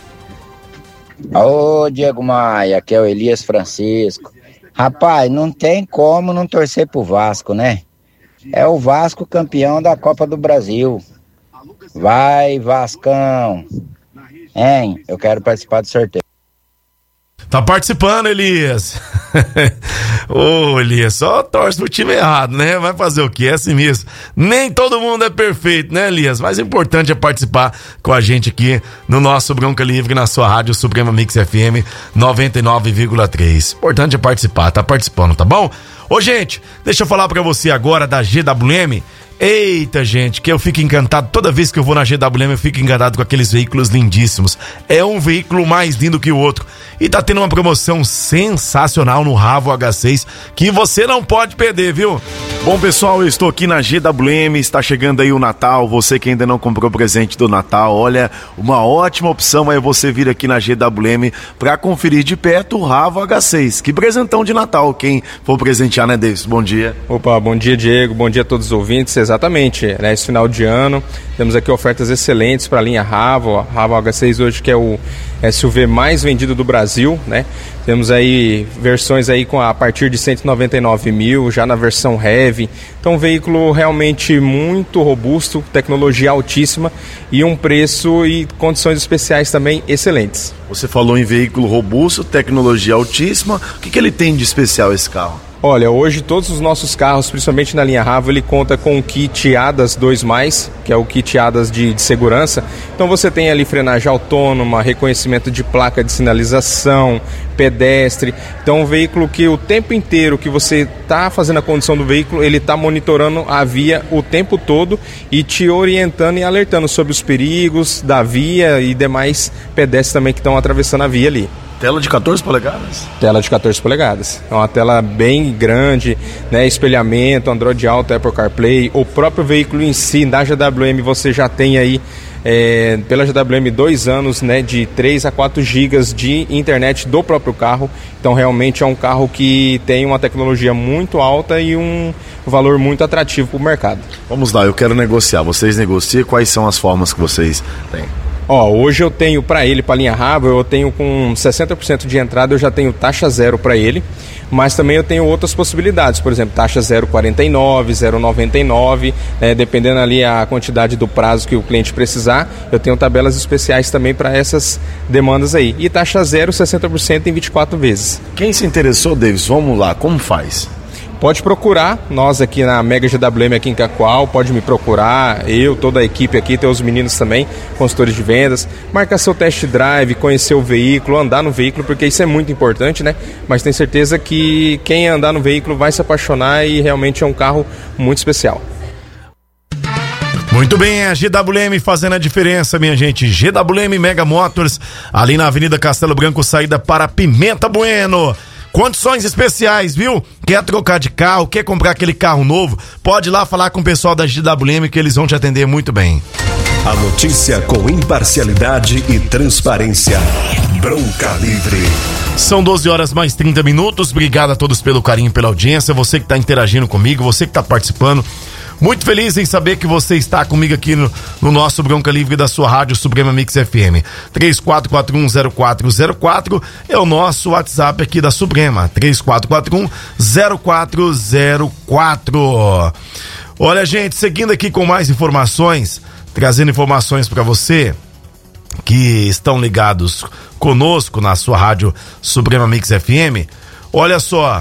Ô, Diego Maia, aqui é o Elias Francisco. Rapaz, não tem como não torcer pro Vasco, né? É o Vasco campeão da Copa do Brasil. Vai, Vascão. Hein? Eu quero participar do sorteio. Tá participando, Elias. Ô, oh, Elias, só torce pro time errado, né? Vai fazer o quê? É assim mesmo. Nem todo mundo é perfeito, né, Elias? Mas o importante é participar com a gente aqui no nosso Bronca Livre, na sua rádio Suprema Mix F M noventa e nove vírgula três. Importante é participar, tá participando, tá bom? Ô, gente, deixa eu falar pra você agora da G W M. Eita, gente, que eu fico encantado. Toda vez que eu vou na G W M eu fico encantado com aqueles veículos lindíssimos. É um veículo mais lindo que o outro. E tá tendo uma promoção sensacional no Ravo H seis que você não pode perder, viu? Bom, pessoal, eu estou aqui na G W M, está chegando aí o Natal. Você que ainda não comprou presente do Natal, olha, uma ótima opção é você vir aqui na G W M para conferir de perto o Ravo H seis. Que presentão de Natal, quem for presentear, né, Davis? Bom dia. Opa, bom dia, Diego, bom dia a todos os ouvintes. Exatamente, né, esse final de ano temos aqui ofertas excelentes para a linha Ravo, Ravo H seis hoje que é o S U V mais vendido do Brasil, né? Temos aí versões aí com a, a partir de cento e noventa e nove mil, já na versão Heavy. Então um veículo realmente muito robusto, tecnologia altíssima e um preço e condições especiais também excelentes. Você falou em veículo robusto, tecnologia altíssima. O que, que ele tem de especial esse carro? Olha, hoje todos os nossos carros, principalmente na linha Ravo, ele conta com o kit A D A S dois mais, que é o kit A D A S de, de segurança. Então você tem ali frenagem autônoma, reconhecimento de placa de sinalização, pedestre. Então um veículo que o tempo inteiro que você está fazendo a condução do veículo, ele está monitorando a via o tempo todo e te orientando e alertando sobre os perigos da via e demais pedestres também que estão atravessando a via ali. Tela de quatorze polegadas? Tela de quatorze polegadas. É uma tela bem grande, né? Espelhamento, Android Auto, Apple CarPlay. O próprio veículo em si, da G W M, você já tem aí, é, pela G W M, dois anos, né? De três a quatro gigas de internet do próprio carro. Então, realmente é um carro que tem uma tecnologia muito alta e um valor muito atrativo para o mercado. Vamos lá, eu quero negociar. Vocês negociam, quais são as formas que vocês têm? Ó, hoje eu tenho para ele, para linha Rava, eu tenho com sessenta por cento de entrada, eu já tenho taxa zero para ele, mas também eu tenho outras possibilidades, por exemplo, taxa zero vírgula quarenta e nove, zero vírgula noventa e nove, né, dependendo ali a quantidade do prazo que o cliente precisar, eu tenho tabelas especiais também para essas demandas aí. E taxa zero, sessenta por cento em vinte e quatro vezes. Quem se interessou, Davis, vamos lá, como faz? Pode procurar, nós aqui na Mega G W M aqui em Cacoal, pode me procurar, eu, toda a equipe aqui, tem os meninos também, consultores de vendas, marcar seu test drive, conhecer o veículo, andar no veículo, porque isso é muito importante, né? Mas tenho certeza que quem andar no veículo vai se apaixonar e realmente é um carro muito especial. Muito bem, a G W M fazendo a diferença, minha gente. G W M Mega Motors, ali na Avenida Castelo Branco, saída para Pimenta Bueno. Condições especiais, viu? Quer trocar de carro, quer comprar aquele carro novo? Pode ir lá falar com o pessoal da G W M que eles vão te atender muito bem. A notícia com imparcialidade e transparência. Bronca Livre. São doze horas mais trinta minutos. Obrigado a todos pelo carinho, pela audiência. Você que está interagindo comigo, você que está participando. Muito feliz em saber que você está comigo aqui no, no nosso Bronca Livre da sua rádio Suprema Mix F M. três quatro quatro um zero quatro zero quatro é o nosso WhatsApp aqui da Suprema. três quatro quatro um zero quatro zero quatro. Olha, gente, seguindo aqui com mais informações, trazendo informações para você que estão ligados conosco na sua rádio Suprema Mix F M. Olha só,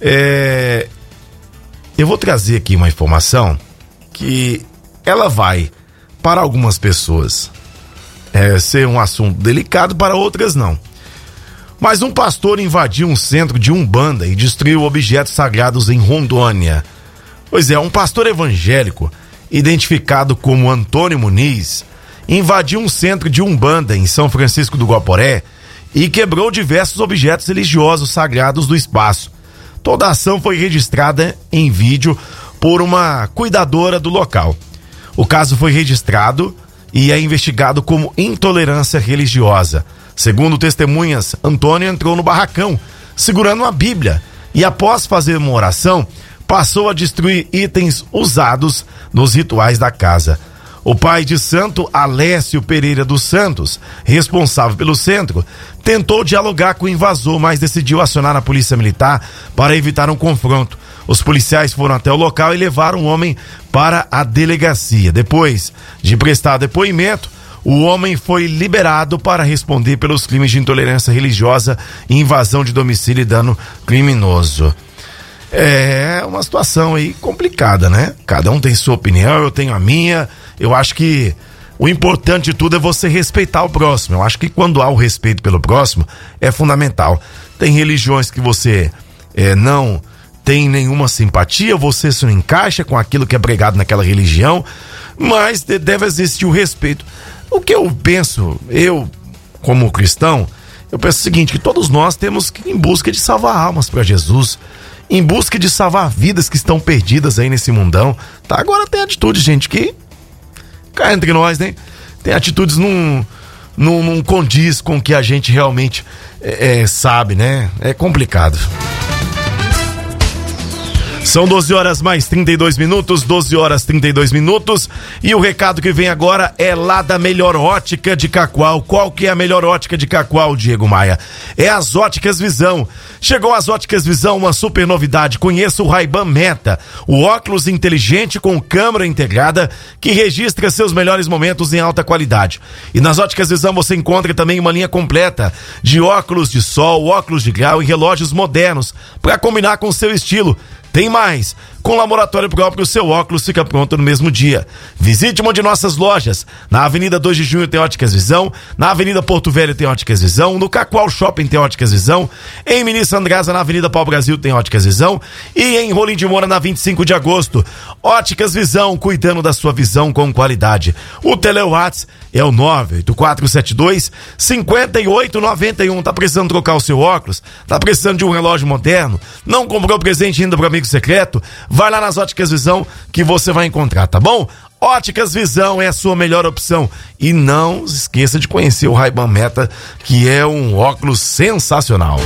é... eu vou trazer aqui uma informação que ela vai, para algumas pessoas, é, ser um assunto delicado, para outras não. Mas um pastor invadiu um centro de Umbanda e destruiu objetos sagrados em Rondônia. Pois é, um pastor evangélico, identificado como Antônio Muniz, invadiu um centro de Umbanda em São Francisco do Guaporé e quebrou diversos objetos religiosos sagrados do espaço. Toda a ação foi registrada em vídeo por uma cuidadora do local. O caso foi registrado e é investigado como intolerância religiosa. Segundo testemunhas, Antônio entrou no barracão segurando uma Bíblia e, após fazer uma oração, passou a destruir itens usados nos rituais da casa. O pai de santo, Alessio Pereira dos Santos, responsável pelo centro, tentou dialogar com o invasor, mas decidiu acionar a polícia militar para evitar um confronto. Os policiais foram até o local e levaram o homem para a delegacia. Depois de prestar depoimento, o homem foi liberado para responder pelos crimes de intolerância religiosa, invasão de domicílio e dano criminoso. É uma situação aí complicada, né? Cada um tem sua opinião, eu tenho a minha. Eu acho que o importante de tudo é você respeitar o próximo. Eu acho que quando há o respeito pelo próximo, é fundamental. Tem religiões que você é, não tem nenhuma simpatia, você se encaixa com aquilo que é pregado naquela religião, mas deve existir o respeito. O que eu penso, eu, como cristão, eu penso o seguinte, que todos nós temos que ir em busca de salvar almas para Jesus, em busca de salvar vidas que estão perdidas aí nesse mundão. Tá? Agora tem atitude, gente, que cá entre nós, né? Tem atitudes não, não, não condiz com o que a gente realmente é, é, sabe, né? É complicado. São doze horas mais trinta e dois minutos, doze horas trinta e dois minutos, e o recado que vem agora é lá da Melhor Ótica de Cacoal. Qual que é a Melhor Ótica de Cacoal, Diego Maia? É as Óticas Visão. Chegou às Óticas Visão uma super novidade. Conheça o Ray-Ban Meta, o óculos inteligente com câmera integrada que registra seus melhores momentos em alta qualidade. E nas Óticas Visão você encontra também uma linha completa de óculos de sol, óculos de grau e relógios modernos para combinar com o seu estilo. Tem mais, com laboratório próprio, o seu óculos fica pronto no mesmo dia. Visite uma de nossas lojas. Na Avenida dois de junho tem Óticas Visão, na Avenida Porto Velho tem Óticas Visão, no Cacoal Shopping tem Óticas Visão, em Ministro Andrasa, na Avenida Pau Brasil tem Óticas Visão e em Rolim de Moura, na vinte e cinco de agosto. Óticas Visão, cuidando da sua visão com qualidade. O Telewhats é o nove oito quatro sete dois, cinco oito nove um. Tá precisando trocar o seu óculos? Tá precisando de um relógio moderno? Não comprou presente ainda para amigo secreto? Vai lá nas Óticas Visão que você vai encontrar, tá bom? Óticas Visão é a sua melhor opção. E não esqueça de conhecer o Ray-Ban Meta, que é um óculos sensacional.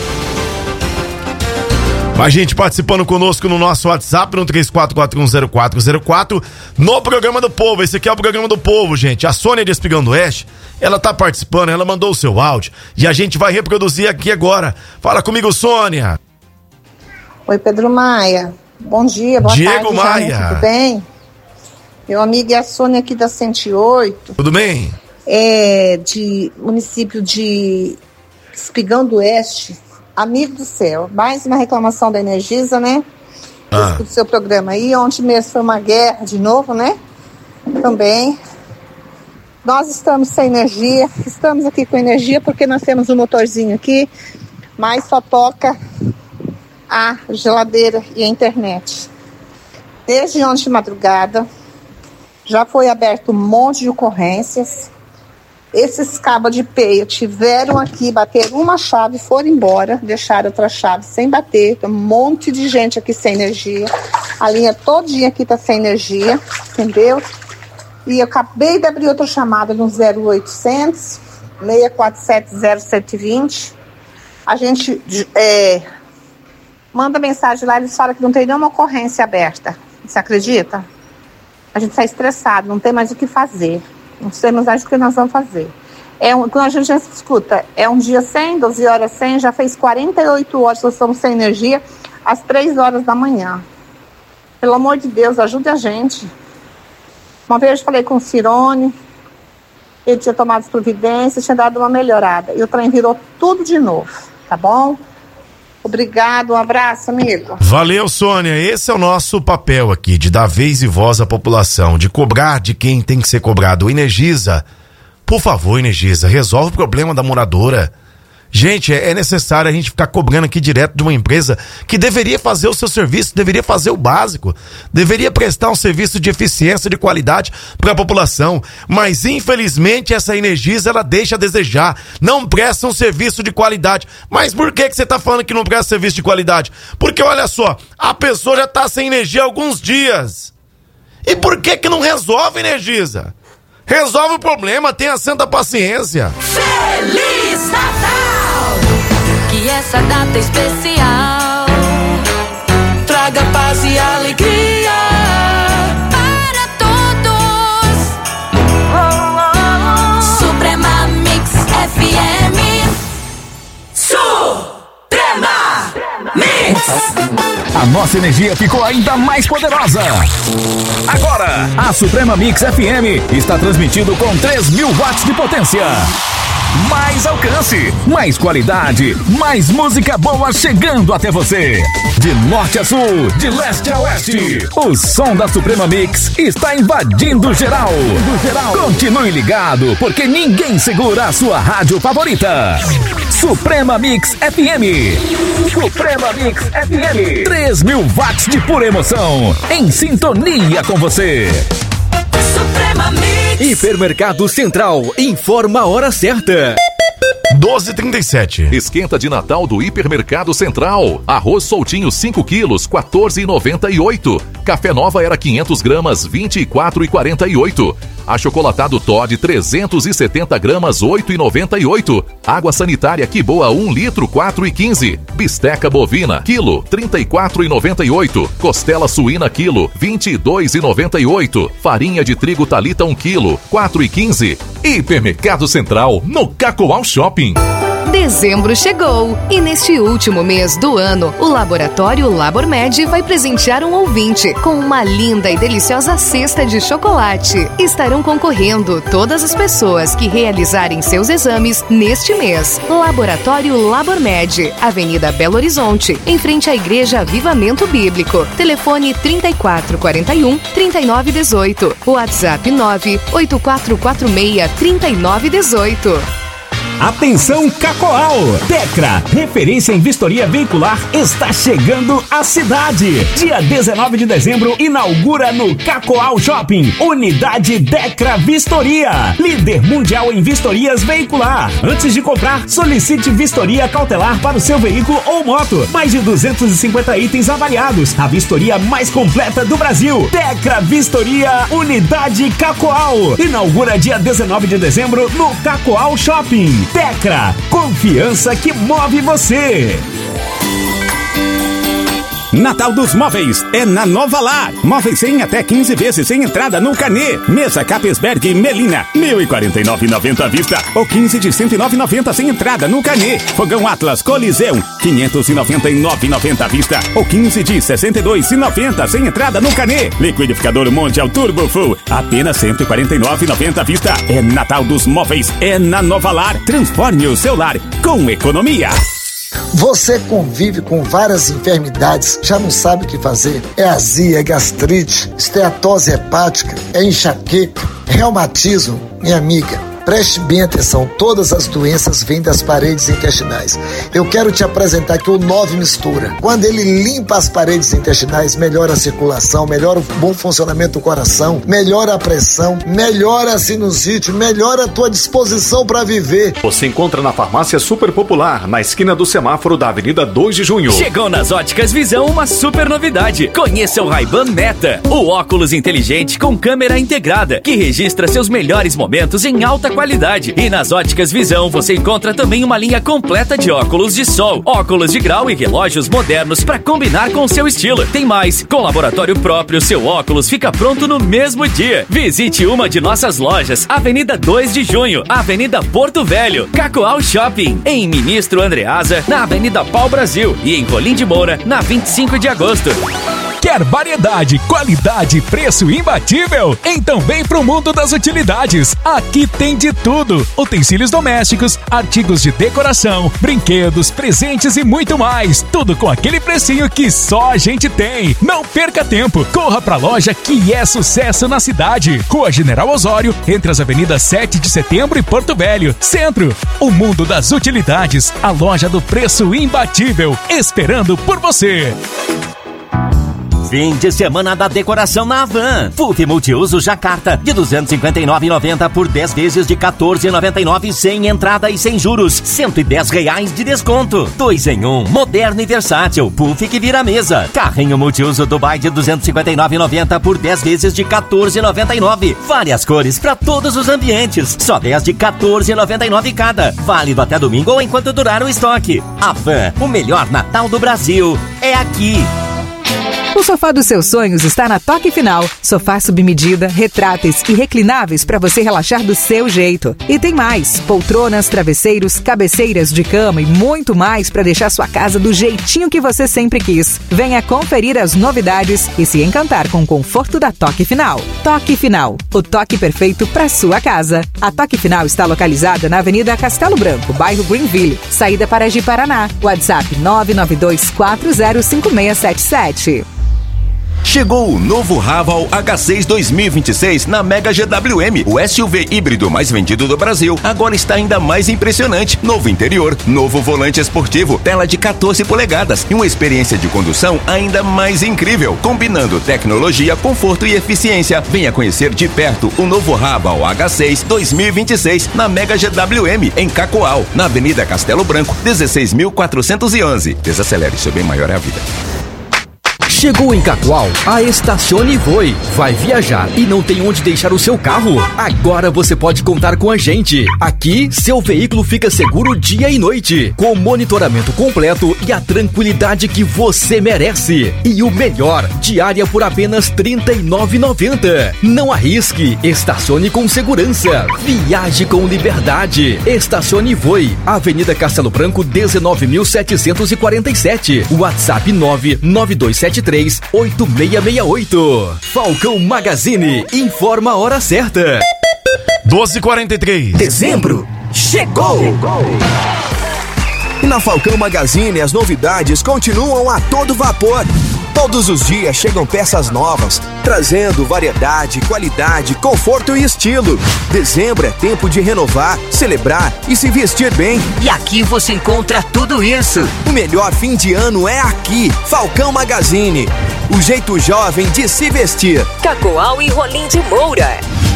Mais gente participando conosco no nosso WhatsApp, no três quatro quatro um zero quatro zero quatro, no Programa do Povo. Esse aqui é o Programa do Povo, gente. A Sônia de Espigão do Oeste, Ela tá participando, ela mandou o seu áudio e a gente vai reproduzir aqui agora. Fala comigo, Sônia. Oi, Pedro Maia. Bom dia, boa Diego tarde. Maia. Jair, tudo bem? Meu amigo é a Sônia aqui da cento e oito. Tudo bem? É de município de Espigão do Oeste. Amigo do céu, mais uma reclamação da Energisa, né? Ah. Do seu programa aí. Ontem mesmo foi uma guerra de novo, né? Também. Nós estamos sem energia, estamos aqui com energia porque nós temos um motorzinho aqui, mas só toca a geladeira e a internet. Desde ontem de madrugada, já foi aberto um monte de ocorrências. Esses cabos de peia tiveram aqui, bateram uma chave, foram embora, deixaram outra chave sem bater. Tem um monte de gente aqui sem energia. A linha todinha aqui tá sem energia, entendeu? E eu acabei de abrir outra chamada no zero oitocentos, seis quatro sete zero sete dois zero. A gente é, manda mensagem lá, eles falam que não tem nenhuma ocorrência aberta. Você acredita? A gente está estressado, não tem mais o que fazer. Não sei mais o que nós vamos fazer. É um, quando a gente escuta, é um dia sem, doze horas sem, já fez quarenta e oito horas que nós estamos sem energia, às três horas da manhã. Pelo amor de Deus, ajude a gente. Uma vez eu falei com o Cirone, ele tinha tomado as providências, tinha dado uma melhorada. E o trem virou tudo de novo, tá bom? Obrigado, um abraço, amigo. Valeu, Sônia. Esse é o nosso papel aqui, de dar vez e voz à população, de cobrar de quem tem que ser cobrado. Energisa, por favor, Energisa, resolve o problema da moradora. Gente, é necessário a gente ficar cobrando aqui direto de uma empresa que deveria fazer o seu serviço, deveria fazer o básico, deveria prestar um serviço de eficiência, de qualidade para a população, mas infelizmente essa Energisa, ela deixa a desejar, não presta um serviço de qualidade. Mas por que que você tá falando que não presta serviço de qualidade? Porque olha só, a pessoa já tá sem energia há alguns dias. E por que que não resolve, Energisa? Resolve o problema, tenha santa paciência. Feliz Natal! Que essa data especial traga paz e alegria para todos. Suprema Mix F M. Suprema Mix. A nossa energia ficou ainda mais poderosa. Agora, a Suprema Mix F M está transmitindo com três mil watts de potência. Mais alcance, mais qualidade, mais música boa chegando até você. De norte a sul, de leste a oeste, o som da Suprema Mix está invadindo geral. geral. Continue ligado, porque ninguém segura a sua rádio favorita. Suprema Mix F M. Suprema Mix F M. três mil watts de pura emoção, em sintonia com você. Suprema Mix. Hipermercado Central informa a hora certa. doze e trinta e sete. Esquenta de Natal do Hipermercado Central. Arroz soltinho cinco quilos, quatorze reais e noventa e oito centavos. Café Nova era quinhentos gramas, vinte e quatro reais e quarenta e oito centavos. Achocolatado Toddy trezentos e setenta gramas, oito reais e noventa e oito centavos. Água sanitária Que Boa um litro, quatro reais e quinze centavos. Bisteca bovina, quilo, trinta e quatro reais e noventa e oito centavos. Costela suína, quilo, vinte e dois reais e noventa e oito centavos. Farinha de trigo Talita, um quilo, quatro reais e quinze centavos. Hipermercado Central, no Cacoal Shopping. Dezembro chegou e neste último mês do ano, o Laboratório Labormed vai presentear um ouvinte com uma linda e deliciosa cesta de chocolate. Estarão concorrendo todas as pessoas que realizarem seus exames neste mês. Laboratório Labormed, Avenida Belo Horizonte, em frente à Igreja Avivamento Bíblico. Telefone trinta e quatro quarenta e um, trinta e nove dezoito. WhatsApp nove oito quatro quatro seis, trinta e nove dezoito. Atenção Cacoal! Tecra, referência em vistoria veicular, está chegando à cidade. Dia dezenove de dezembro, inaugura no Cacoal Shopping, Unidade Tecra Vistoria, líder mundial em vistorias veicular. Antes de comprar, solicite vistoria cautelar para o seu veículo ou moto. Mais de duzentos e cinquenta itens avaliados. A vistoria mais completa do Brasil. Tecra Vistoria, Unidade Cacoal. Inaugura dia dezenove de dezembro no Cacoal Shopping. Tecra, confiança que move você. Natal dos Móveis é na Nova Lar. Móveis sem até quinze vezes sem entrada no carnê. Mesa Capesberg Melina, mil e quarenta e nove reais e noventa à vista ou quinze de cento e nove reais e noventa sem entrada no carnê. Fogão Atlas Coliseum, quinhentos e noventa e nove reais e noventa à vista ou quinze de sessenta e dois reais e noventa sem entrada no carnê. Liquidificador Mondial Turbo Full, apenas cento e quarenta e nove reais e noventa à vista. É Natal dos Móveis, é na Nova Lar. Transforme o seu lar com economia. Você convive com várias enfermidades, já não sabe o que fazer? É azia, é gastrite, esteatose hepática, é enxaqueca, reumatismo. Minha amiga, preste bem atenção, todas as doenças vêm das paredes intestinais. Eu quero te apresentar aqui o nove Mistura. Quando ele limpa as paredes intestinais, melhora a circulação, melhora o bom funcionamento do coração, melhora a pressão, melhora a sinusite, melhora a tua disposição para viver. Você encontra na Farmácia Super Popular, na esquina do semáforo da Avenida dois de junho. Chegou nas Óticas Visão uma super novidade. Conheça o Ray-Ban Meta, o óculos inteligente com câmera integrada, que registra seus melhores momentos em alta qualidade. E nas Óticas Visão você encontra também uma linha completa de óculos de sol, óculos de grau e relógios modernos para combinar com o seu estilo. Tem mais, com laboratório próprio, seu óculos fica pronto no mesmo dia. Visite uma de nossas lojas, Avenida dois de junho, Avenida Porto Velho, Cacoal Shopping, em Ministro Andreasa, na Avenida Pau Brasil e em Rolim de Moura, na vinte e cinco de agosto. Quer variedade, qualidade e preço imbatível? Então vem pro mundo das utilidades. Aqui tem de tudo: utensílios domésticos, artigos de decoração, brinquedos, presentes e muito mais. Tudo com aquele precinho que só a gente tem. Não perca tempo, corra pra loja que é sucesso na cidade. Rua General Osório, entre as avenidas sete de setembro e Porto Velho. Centro, o mundo das utilidades, a loja do preço imbatível, esperando por você. Fim de semana da decoração na Havan. Puff multiuso Jacarta de duzentos e cinquenta e nove reais e noventa por dez vezes de quatorze reais e noventa e nove sem entrada e sem juros. cento e dez reais de desconto. Dois em um, moderno e versátil. Puff que vira mesa. Carrinho multiuso Dubai de duzentos e cinquenta e nove reais e noventa por dez vezes de quatorze reais e noventa e nove. Várias cores para todos os ambientes. Só dez de quatorze reais e noventa e nove cada. Válido até domingo ou enquanto durar o estoque. Havan, o melhor Natal do Brasil é aqui. O sofá dos seus sonhos está na Toque Final. Sofá sob medida, retráteis e reclináveis para você relaxar do seu jeito. E tem mais: poltronas, travesseiros, cabeceiras de cama e muito mais para deixar sua casa do jeitinho que você sempre quis. Venha conferir as novidades e se encantar com o conforto da Toque Final. Toque Final, o toque perfeito para sua casa. A Toque Final está localizada na Avenida Castelo Branco, bairro Greenville, saída para Ji-Paraná. WhatsApp nove nove dois quatro zero cinco seis sete sete. Chegou o novo Raval H seis dois mil e vinte e seis na Mega G W M, o S U V híbrido mais vendido do Brasil. Agora está ainda mais impressionante. Novo interior, novo volante esportivo, tela de quatorze polegadas e uma experiência de condução ainda mais incrível, combinando tecnologia, conforto e eficiência. Venha conhecer de perto o novo Raval H seis dois mil e vinte e seis na Mega G W M, em Cacoal, na Avenida Castelo Branco, dezesseis mil quatrocentos e onze. Desacelere, seu bem maior é a vida. Chegou em Cacoal, a Estacione e Voe. Vai viajar e não tem onde deixar o seu carro? Agora você pode contar com a gente. Aqui, seu veículo fica seguro dia e noite, com monitoramento completo e a tranquilidade que você merece. E o melhor, diária por apenas trinta e nove reais e noventa centavos. Não arrisque, estacione com segurança. Viaje com liberdade. Estacione e Voe, Avenida Castelo Branco, dezenove mil setecentos e quarenta e sete. WhatsApp nove nove dois sete três oito seis seis oito. Falcão Magazine, informa a hora certa. doze e quarenta e três. Dezembro chegou! E na Falcão Magazine as novidades continuam a todo vapor. Todos os dias chegam peças novas, trazendo variedade, qualidade, conforto e estilo. Dezembro é tempo de renovar, celebrar e se vestir bem. E aqui você encontra tudo isso. O melhor fim de ano é aqui, Falcão Magazine. O jeito jovem de se vestir. Cacoal e Rolim de Moura.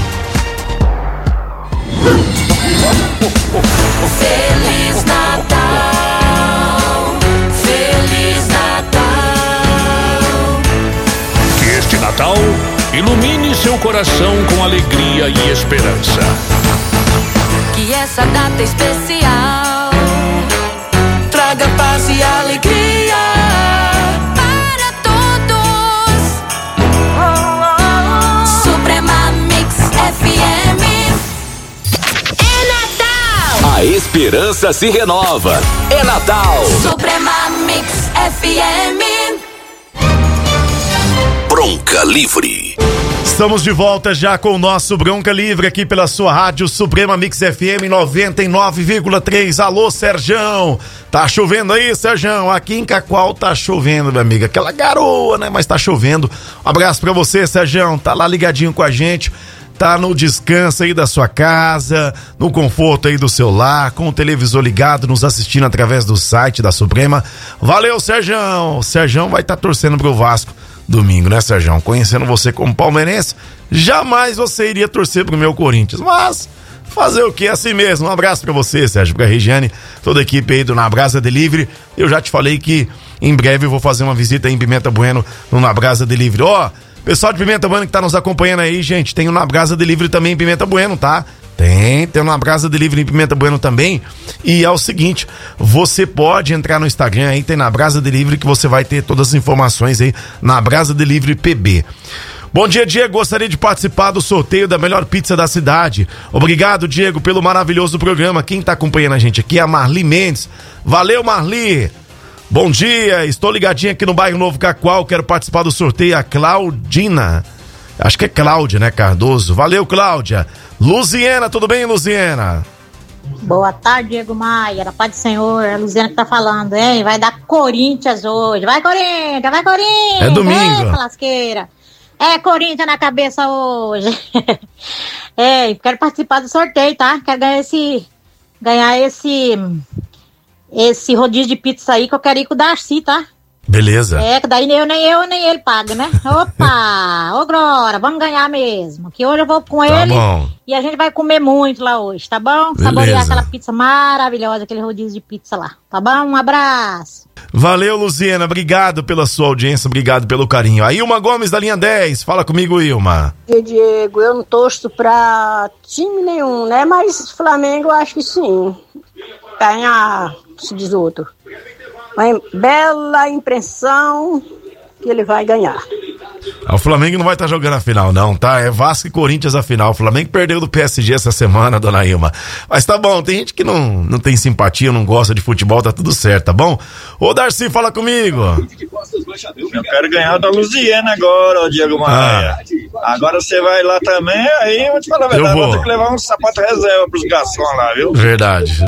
Feliz Natal, Feliz Natal. Que este Natal ilumine seu coração com alegria e esperança. Que essa data especial traga paz e alegria para esperança se renova. É Natal. Suprema Mix F M. Bronca Livre. Estamos de volta já com o nosso Bronca Livre aqui pela sua rádio Suprema Mix F M noventa e nove vírgula três. Alô, Serjão. Tá chovendo aí, Serjão? Aqui em Cacoal tá chovendo, minha amiga. Aquela garoa, né? Mas tá chovendo. Um abraço pra você, Serjão. Tá lá ligadinho com a gente. Tá no descanso aí da sua casa, no conforto aí do seu lar, com o televisor ligado, nos assistindo através do site da Suprema. Valeu, Serjão. O Serjão vai estar tá torcendo pro Vasco domingo, né, Serjão? Conhecendo você como palmeirense, jamais você iria torcer pro meu Corinthians, mas fazer o que? Assim mesmo. Um abraço pra você, Sérgio, pra Regiane, toda a equipe aí do Nabrasa Delivery. Eu já te falei que em breve eu vou fazer uma visita aí em Pimenta Bueno no Nabrasa Delivery. Ó, oh, pessoal de Pimenta Bueno que tá nos acompanhando aí, gente, tem o Nabrasa Delivery também em Pimenta Bueno, tá? Tem, tem o Nabrasa Delivery em Pimenta Bueno também. E é o seguinte, você pode entrar no Instagram aí, tem Nabrasa Delivery, que você vai ter todas as informações aí, Nabrasa Delivery P B. Bom dia, Diego, gostaria de participar do sorteio da melhor pizza da cidade. Obrigado, Diego, pelo maravilhoso programa. Quem tá acompanhando a gente aqui é a Marli Mendes. Valeu, Marli. Bom dia, estou ligadinho aqui no bairro Novo Cacoal, quero participar do sorteio, a Claudina. Acho que é Cláudia, né, Cardoso? Valeu, Cláudia. Luziena, tudo bem, Luziena? Boa tarde, Diego Maia. Da paz do Senhor, é a Luziena que tá falando, hein? Vai dar Corinthians hoje. Vai, Corinthians, vai, Corinthians. É domingo. É, lasqueira. É, Corinthians na cabeça hoje. É, quero participar do sorteio, tá? Quero ganhar esse... Ganhar esse... Esse rodízio de pizza aí que eu quero ir com o Darcy, tá? Beleza. É, que daí nem eu, nem eu, nem ele paga, né? Opa! Ô, Glória, vamos ganhar mesmo. Que hoje eu vou com Tá ele bom. e a gente vai comer muito lá hoje, tá bom? Beleza. Saborear aquela pizza maravilhosa, aquele rodízio de pizza lá, tá bom? Um abraço. Valeu, Luziena, obrigado pela sua audiência, obrigado pelo carinho. A Ilma Gomes da linha dez, fala comigo, Ilma. E Diego, eu não torço pra time nenhum, né? Mas Flamengo eu acho que sim. Ganhar, se diz outro. Uma bela impressão que ele vai ganhar. O Flamengo não vai estar jogando a final, não, tá? É Vasco e Corinthians a final. O Flamengo perdeu do P S G essa semana, dona Ilma. Mas tá bom, tem gente que não, não tem simpatia, não gosta de futebol, tá tudo certo, tá bom? Ô, Darcy, fala comigo. Eu quero ganhar da Luziena agora, ô Diego Maia. Ah. Agora você vai lá também, aí eu vou te falar a verdade, Eu vou. vou ter que levar um sapato reserva pros garçons lá, viu? Verdade.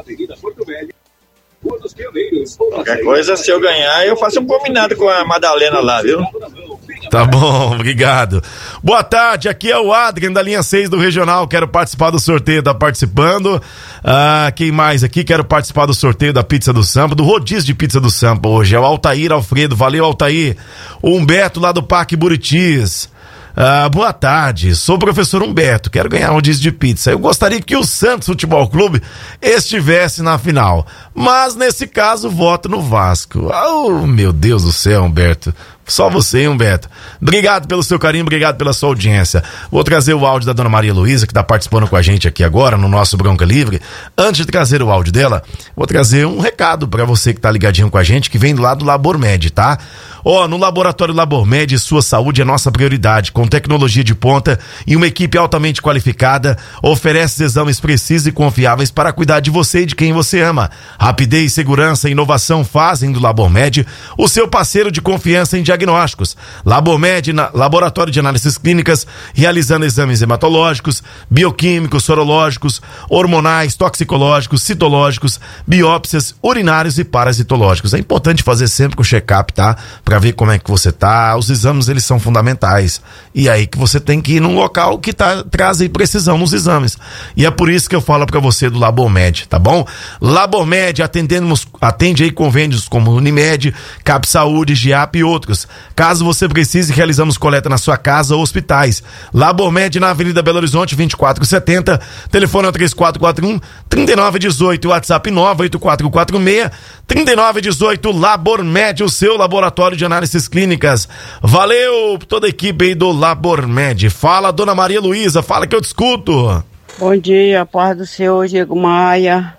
Qualquer coisa, se eu ganhar, eu faço um combinado com a Madalena lá, viu? Tá bom, obrigado. Boa tarde, aqui é o Adrian da linha seis do Regional, quero participar do sorteio, tá participando. Ah, quem mais aqui? Quero participar do sorteio da pizza do Sampa, do rodízio de pizza do Sampa hoje, é o Altair Alfredo, valeu Altair. O Humberto lá do Parque Buritis. Ah, boa tarde, sou o professor Humberto, quero ganhar um rodízio de pizza. Eu gostaria que o Santos Futebol Clube estivesse na final, mas nesse caso voto no Vasco. Oh, meu Deus do céu, Humberto. Só você, Humberto. Obrigado pelo seu carinho, obrigado pela sua audiência. Vou trazer o áudio da dona Maria Luísa, que está participando com a gente aqui agora no nosso Bronca Livre. Antes de trazer o áudio dela, vou trazer um recado para você que está ligadinho com a gente, que vem do lado do Labormed, tá? Ó, oh, no Laboratório Labormed, sua saúde é nossa prioridade. Com tecnologia de ponta e uma equipe altamente qualificada, oferece exames precisos e confiáveis para cuidar de você e de quem você ama. Rapidez, segurança e inovação fazem do Labormed o seu parceiro de confiança em diagnósticos. Labormed, na, Laboratório de Análises Clínicas, realizando exames hematológicos, bioquímicos, sorológicos, hormonais, toxicológicos, citológicos, biópsias, urinários e parasitológicos. É importante fazer sempre o check-up, tá? Pra ver como é que você tá. Os exames, eles são fundamentais. E aí que você tem que ir num local que tá, traz aí precisão nos exames. E é por isso que eu falo pra você do Labormed, tá bom? Labormed, atendemos, atende aí convênios como Unimed, Cap Saúde, Giap e outros. Caso você precise, realizamos coleta na sua casa ou hospitais. Labormed na Avenida Belo Horizonte, vinte e quatro setenta. Telefone é três quatro quatro um, três nove um oito. WhatsApp nove oito quatro quatro seis, três nove um oito. Labormed, o seu laboratório de análises clínicas. Valeu toda a equipe aí do Labormed. Fala, dona Maria Luísa, fala que eu te escuto. Bom dia, paz do Senhor, Diego Maia.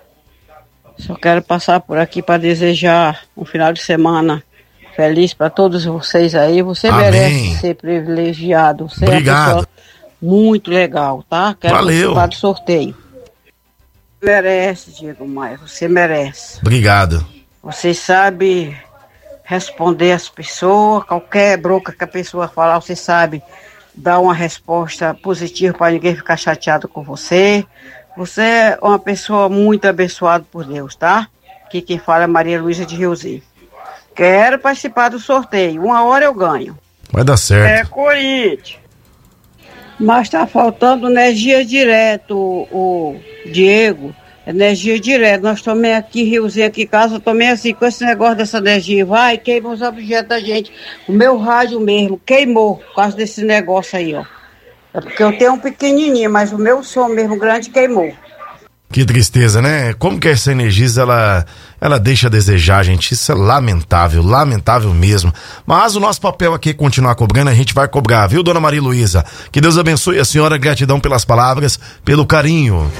Só quero passar por aqui para desejar um final de semana feliz para todos vocês aí. Você Amém. Merece ser privilegiado. Você Obrigado. É uma pessoa muito legal, tá? Quero Valeu. participar do sorteio. Merece, Diego Maia, você merece. Obrigado. Você sabe responder às pessoas, qualquer bronca que a pessoa falar, você sabe dar uma resposta positiva para ninguém ficar chateado com você. Você é uma pessoa muito abençoada por Deus, tá? Aqui quem fala é Maria Luísa de Riozinho. Quero participar do sorteio, uma hora eu ganho. Vai dar certo. É Corinthians. Mas tá faltando energia direto, o, o Diego. Energia direta. Nós também aqui, Riozinho, aqui em casa, também assim, com esse negócio dessa energia. Vai, queima os objetos da gente. O meu rádio mesmo queimou por causa desse negócio aí, ó. É porque eu tenho um pequenininho, mas o meu som mesmo grande queimou. Que tristeza, né? Como que essa Energisa, ela, ela deixa a desejar, gente. Isso é lamentável, lamentável mesmo. Mas o nosso papel aqui é continuar cobrando, a gente vai cobrar, viu, dona Maria Luísa? Que Deus abençoe a senhora, gratidão pelas palavras, pelo carinho.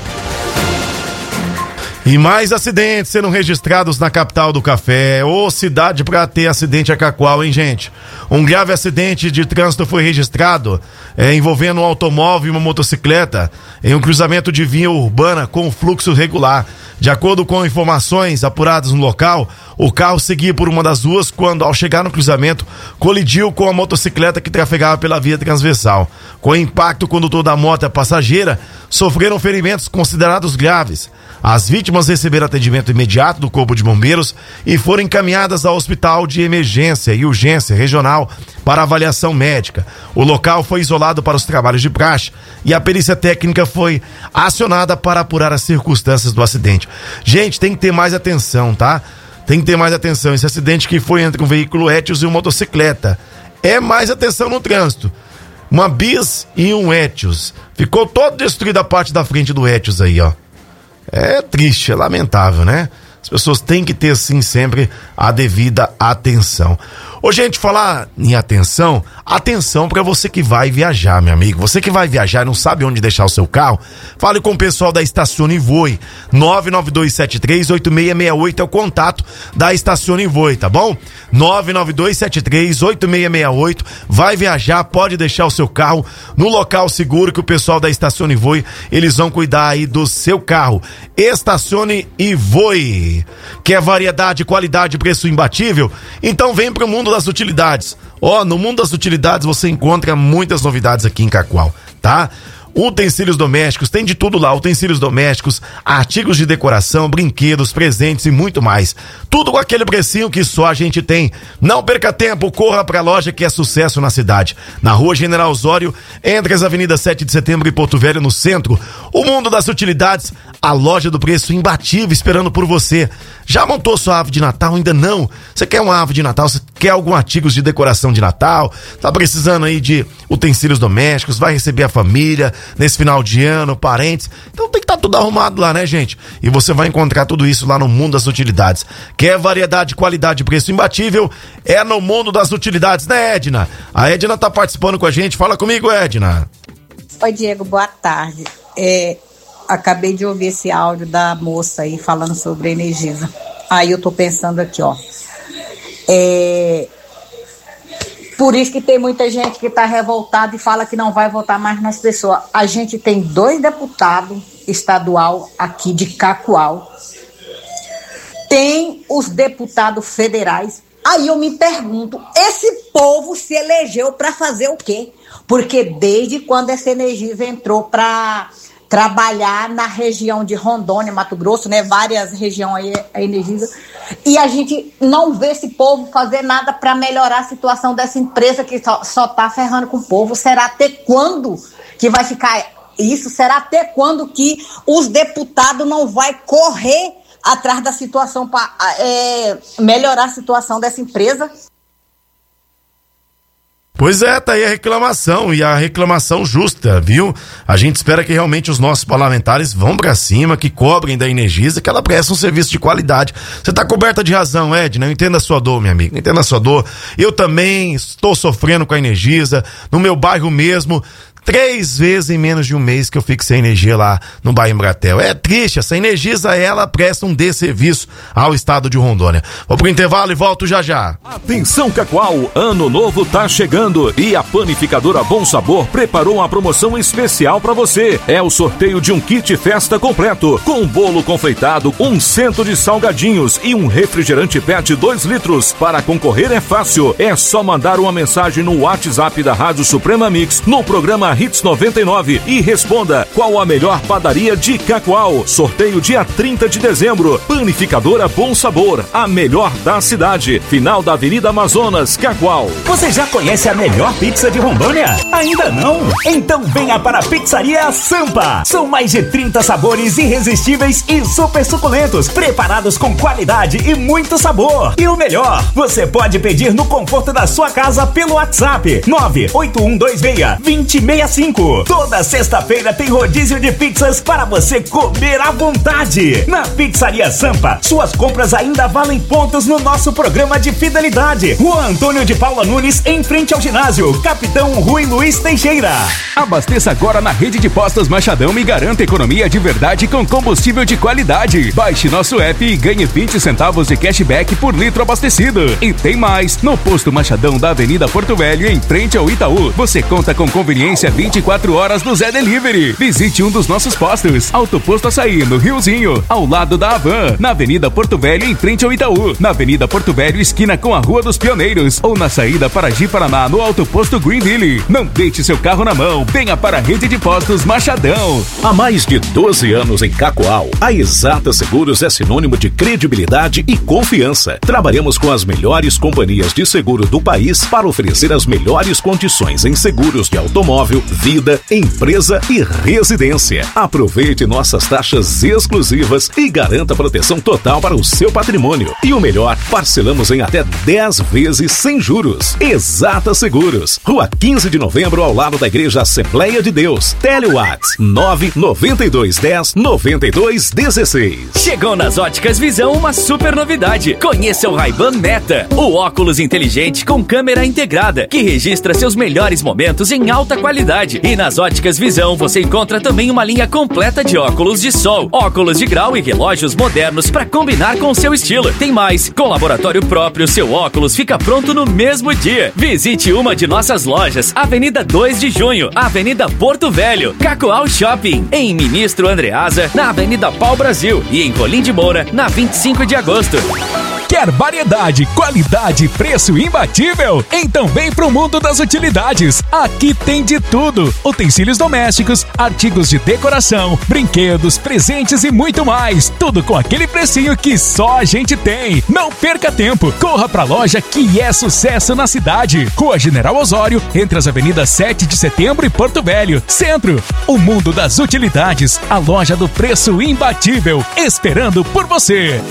E mais acidentes sendo registrados na capital do café. Ô, cidade pra ter acidente é Cacoal, hein, gente? Um grave acidente de trânsito foi registrado é, envolvendo um automóvel e uma motocicleta em um cruzamento de via urbana com fluxo regular. De acordo com informações apuradas no local, o carro seguia por uma das ruas quando, ao chegar no cruzamento, colidiu com a motocicleta que trafegava pela via transversal. Com o impacto, o condutor da moto e a passageira sofreram ferimentos considerados graves. As vítimas receberam atendimento imediato do Corpo de Bombeiros e foram encaminhadas ao Hospital de Emergência e Urgência Regional para avaliação médica. O local foi isolado para os trabalhos de praxe e a perícia técnica foi acionada para apurar as circunstâncias do acidente. Gente, tem que ter mais atenção, tá? Tem que ter mais atenção. Esse acidente que foi entre um veículo Etios e uma motocicleta. É mais atenção no trânsito. Uma bis e um Etios. Ficou todo destruída a parte da frente do Etios aí, ó. É triste, é lamentável, né? As pessoas têm que ter, sim, sempre a devida atenção. Ô, gente, falar em atenção, atenção pra você que vai viajar, meu amigo. Você que vai viajar e não sabe onde deixar o seu carro, fale com o pessoal da Estacione Voe. nove nove dois sete três oito seis seis oito é o contato da Estacione Voe, tá bom? nove nove dois sete três oito seis seis oito. Vai viajar, pode deixar o seu carro no local seguro que o pessoal da Estacione Voe, eles vão cuidar aí do seu carro. Estacione e Voe. Quer variedade, qualidade, preço imbatível? Então vem pro mundo das utilidades. Ó, oh, no mundo das utilidades você encontra muitas novidades aqui em Cacoal, tá? Utensílios domésticos, tem de tudo lá, utensílios domésticos, artigos de decoração, brinquedos, presentes e muito mais. Tudo com aquele precinho que só a gente tem. Não perca tempo, corra pra loja que é sucesso na cidade. Na Rua General Osório, entre as avenidas sete de setembro e Porto Velho, no centro. O mundo das utilidades, a loja do preço imbatível esperando por você. Já montou sua árvore de Natal? Ainda não? Você quer uma árvore de Natal? Você quer algum artigos de decoração de Natal? Tá precisando aí de utensílios domésticos? Vai receber a família nesse final de ano, parentes? Então tem que estar tá tudo arrumado lá, né, gente? E você vai encontrar tudo isso lá no mundo das utilidades. Quer variedade, qualidade, preço imbatível? É no mundo das utilidades, né, Edna? A Edna tá participando com a gente. Fala comigo, Edna. Oi, Diego, boa tarde. É... Acabei de ouvir esse áudio da moça aí falando sobre a Energisa. Aí eu tô pensando aqui, ó. É... Por isso que tem muita gente que tá revoltada e fala que não vai votar mais nas pessoas. A gente tem dois deputados estadual aqui de Cacoal. Tem os deputados federais. Aí eu me pergunto, esse povo se elegeu para fazer o quê? Porque desde quando essa Energisa entrou para trabalhar na região de Rondônia, Mato Grosso, né, várias regiões aí, a Energisa, e a gente não vê esse povo fazer nada para melhorar a situação dessa empresa que só, só tá ferrando com o povo. Será até quando que vai ficar isso? Será até quando que os deputados não vai correr atrás da situação para é, melhorar a situação dessa empresa? Pois é, tá aí a reclamação, e a reclamação justa, viu? A gente espera que realmente os nossos parlamentares vão pra cima, que cobrem da Energisa, que ela presta um serviço de qualidade. Você tá coberta de razão, Edna, eu entendo a sua dor, minha amiga, entendo a sua dor. Eu também estou sofrendo com a Energisa, no meu bairro mesmo, Três vezes em menos de um mês que eu fico sem energia lá no bairro Embratel. É triste, essa Energisa, ela presta um desserviço ao estado de Rondônia. Vou pro intervalo e volto já já. Atenção, Cacoal, ano novo tá chegando e a Panificadora Bom Sabor preparou uma promoção especial pra você. É o sorteio de um kit festa completo, com um bolo confeitado, um cento de salgadinhos e um refrigerante pet dois litros. Para concorrer é fácil, é só mandar uma mensagem no WhatsApp da Rádio Suprema Mix, no programa Hits noventa e nove e responda qual a melhor padaria de Cacoal. Sorteio dia trinta de dezembro. Panificadora Bom Sabor, a melhor da cidade. Final da Avenida Amazonas, Cacoal. Você já conhece a melhor pizza de Rondônia? Ainda não? Então venha para a Pizzaria Sampa. São mais de trinta sabores irresistíveis e super suculentos, preparados com qualidade e muito sabor. E o melhor, você pode pedir no conforto da sua casa pelo WhatsApp nove oito um dois seis, dois zero seis cinco. Toda sexta-feira tem rodízio de pizzas para você comer à vontade. Na Pizzaria Sampa, suas compras ainda valem pontos no nosso programa de fidelidade. Rua Antônio de Paula Nunes, em frente ao ginásio. Capitão Rui Luiz Teixeira. Abasteça agora na rede de postos Machadão e garanta economia de verdade com combustível de qualidade. Baixe nosso app e ganhe vinte centavos de cashback por litro abastecido. E tem mais, no posto Machadão da Avenida Porto Velho, em frente ao Itaú, você conta com conveniência vinte e quatro horas do Zé Delivery. Visite um dos nossos postos. Autoposto Açaí, no Riozinho, ao lado da Havan. Na Avenida Porto Velho, em frente ao Itaú. Na Avenida Porto Velho, esquina com a Rua dos Pioneiros. Ou na saída para Ji-Paraná, no Autoposto Greenville. Não deixe seu carro na mão. Venha para a rede de postos Machadão. Há mais de doze anos em Cacoal, a Exata Seguros é sinônimo de credibilidade e confiança. Trabalhamos com as melhores companhias de seguro do país para oferecer as melhores condições em seguros de automóvel, vida, empresa e residência. Aproveite nossas taxas exclusivas e garanta proteção total para o seu patrimônio. E o melhor, parcelamos em até dez vezes sem juros. Exata Seguros, Rua quinze de novembro, ao lado da Igreja Assembleia de Deus. Telewatts nove nove dois um zero nove dois um seis. Chegou nas Óticas Visão uma super novidade. Conheça o Ray-Ban Meta, o óculos inteligente com câmera integrada, que registra seus melhores momentos em alta qualidade. E nas Óticas Visão você encontra também uma linha completa de óculos de sol, óculos de grau e relógios modernos para combinar com o seu estilo. Tem mais, com laboratório próprio, seu óculos fica pronto no mesmo dia. Visite uma de nossas lojas, Avenida dois de junho, Avenida Porto Velho, Cacoal Shopping, em Ministro Andreasa, na Avenida Pau Brasil e em Rolim de Moura, na vinte e cinco de agosto. Quer variedade, qualidade e preço imbatível? Então vem pro mundo das utilidades. Aqui tem de tudo: utensílios domésticos, artigos de decoração, brinquedos, presentes e muito mais. Tudo com aquele precinho que só a gente tem. Não perca tempo. Corra pra loja que é sucesso na cidade. Rua General Osório, entre as avenidas sete de setembro e Porto Velho. Centro. O mundo das utilidades. A loja do preço imbatível. Esperando por você.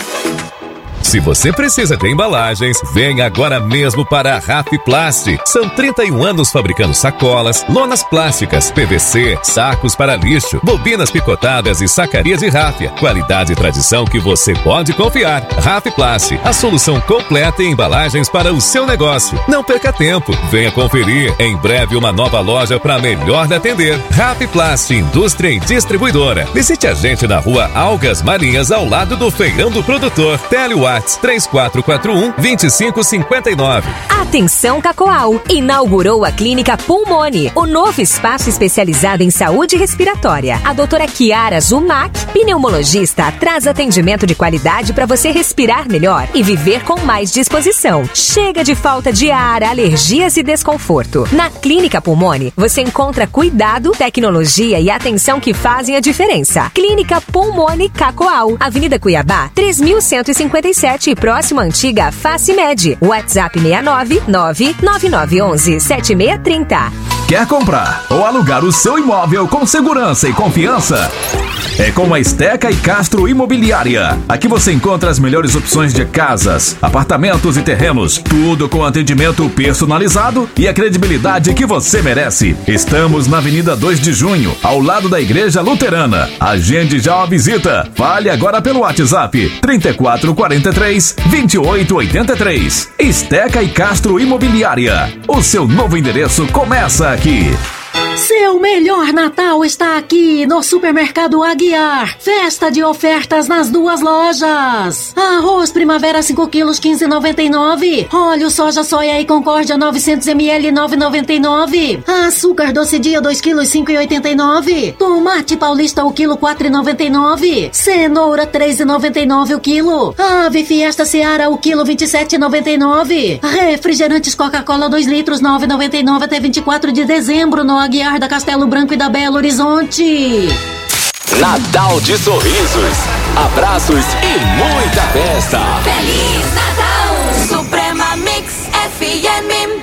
Se você precisa de embalagens, venha agora mesmo para a Rafiplast. São trinta e um anos fabricando sacolas, lonas plásticas, P V C, sacos para lixo, bobinas picotadas e sacarias de ráfia. Qualidade e tradição que você pode confiar. Rafiplast, a solução completa em embalagens para o seu negócio. Não perca tempo, venha conferir. Em breve uma nova loja para melhor lhe atender. Rafiplast, indústria e distribuidora. Visite a gente na rua Algas Marinhas, ao lado do Feirão do Produtor. Telewatts três quatro quatro um, dois cinco cinco nove. Atenção, Cacoal! Inaugurou a Clínica Pulmone, o novo espaço especializado em saúde respiratória. A doutora Kiara Zumac, pneumologista, traz atendimento de qualidade para você respirar melhor e viver com mais disposição. Chega de falta de ar, alergias e desconforto. Na Clínica Pulmone, você encontra cuidado, tecnologia e atenção que fazem a diferença. Clínica Pulmone Cacoal, Avenida Cuiabá, três mil cento e cinquenta e sete, próxima antiga Facimed. WhatsApp seis nove nove nove nove um um sete seis três zero. Quer comprar ou alugar o seu imóvel com segurança e confiança? É com a Esteca e Castro Imobiliária. Aqui você encontra as melhores opções de casas, apartamentos e terrenos, tudo com atendimento personalizado e a credibilidade que você merece. Estamos na Avenida dois de junho, ao lado da Igreja Luterana. Agende já uma visita. Fale agora pelo WhatsApp trinta e quatro quarenta e três, vinte e oito oitenta e três. Esteca e Castro Imobiliária. O seu novo endereço começa aqui. Seu melhor Natal está aqui no Supermercado Aguiar. Festa de ofertas nas duas lojas. Arroz Primavera cinco quilos, quinze e noventa e nove. Óleo soja soia e Concórdia novecentos mililitros, nove e noventa e nove. Açúcar doce dia dois quilos, cinco e oitenta e nove. Tomate paulista o quilo, quatro e noventa e nove. Cenoura três e noventa e nove o quilo. Ave Fiesta Seara o quilo, vinte e sete e noventa e nove. Refrigerantes Coca-Cola dois litros, nove e noventa e nove até vinte e quatro de dezembro no Aguiar da Castelo Branco e da Belo Horizonte. Natal de sorrisos, abraços e muita festa. Feliz Natal, Suprema Mix F M.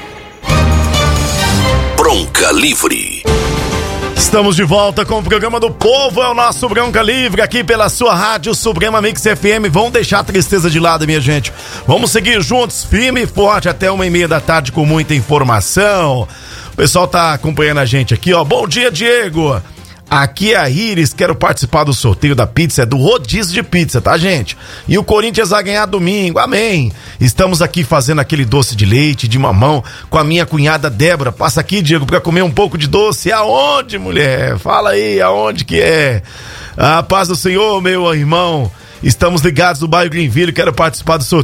Bronca Livre. Estamos de volta com o programa do Povo, é o nosso Bronca Livre, aqui pela sua rádio Suprema Mix F M. Vamos deixar a tristeza de lado, minha gente. Vamos seguir juntos, firme e forte, até uma e meia da tarde com muita informação. O pessoal tá acompanhando a gente aqui, ó. Bom dia, Diego. Aqui é a Iris, quero participar do sorteio da pizza, é do rodízio de pizza, tá, gente? E o Corinthians vai ganhar domingo, amém. Estamos aqui fazendo aquele doce de leite, de mamão, com a minha cunhada Débora. Passa aqui, Diego, pra comer um pouco de doce. Aonde, mulher? Fala aí, aonde que é? A paz do Senhor, meu irmão. Estamos ligados no bairro Greenville, quero participar do sorteio.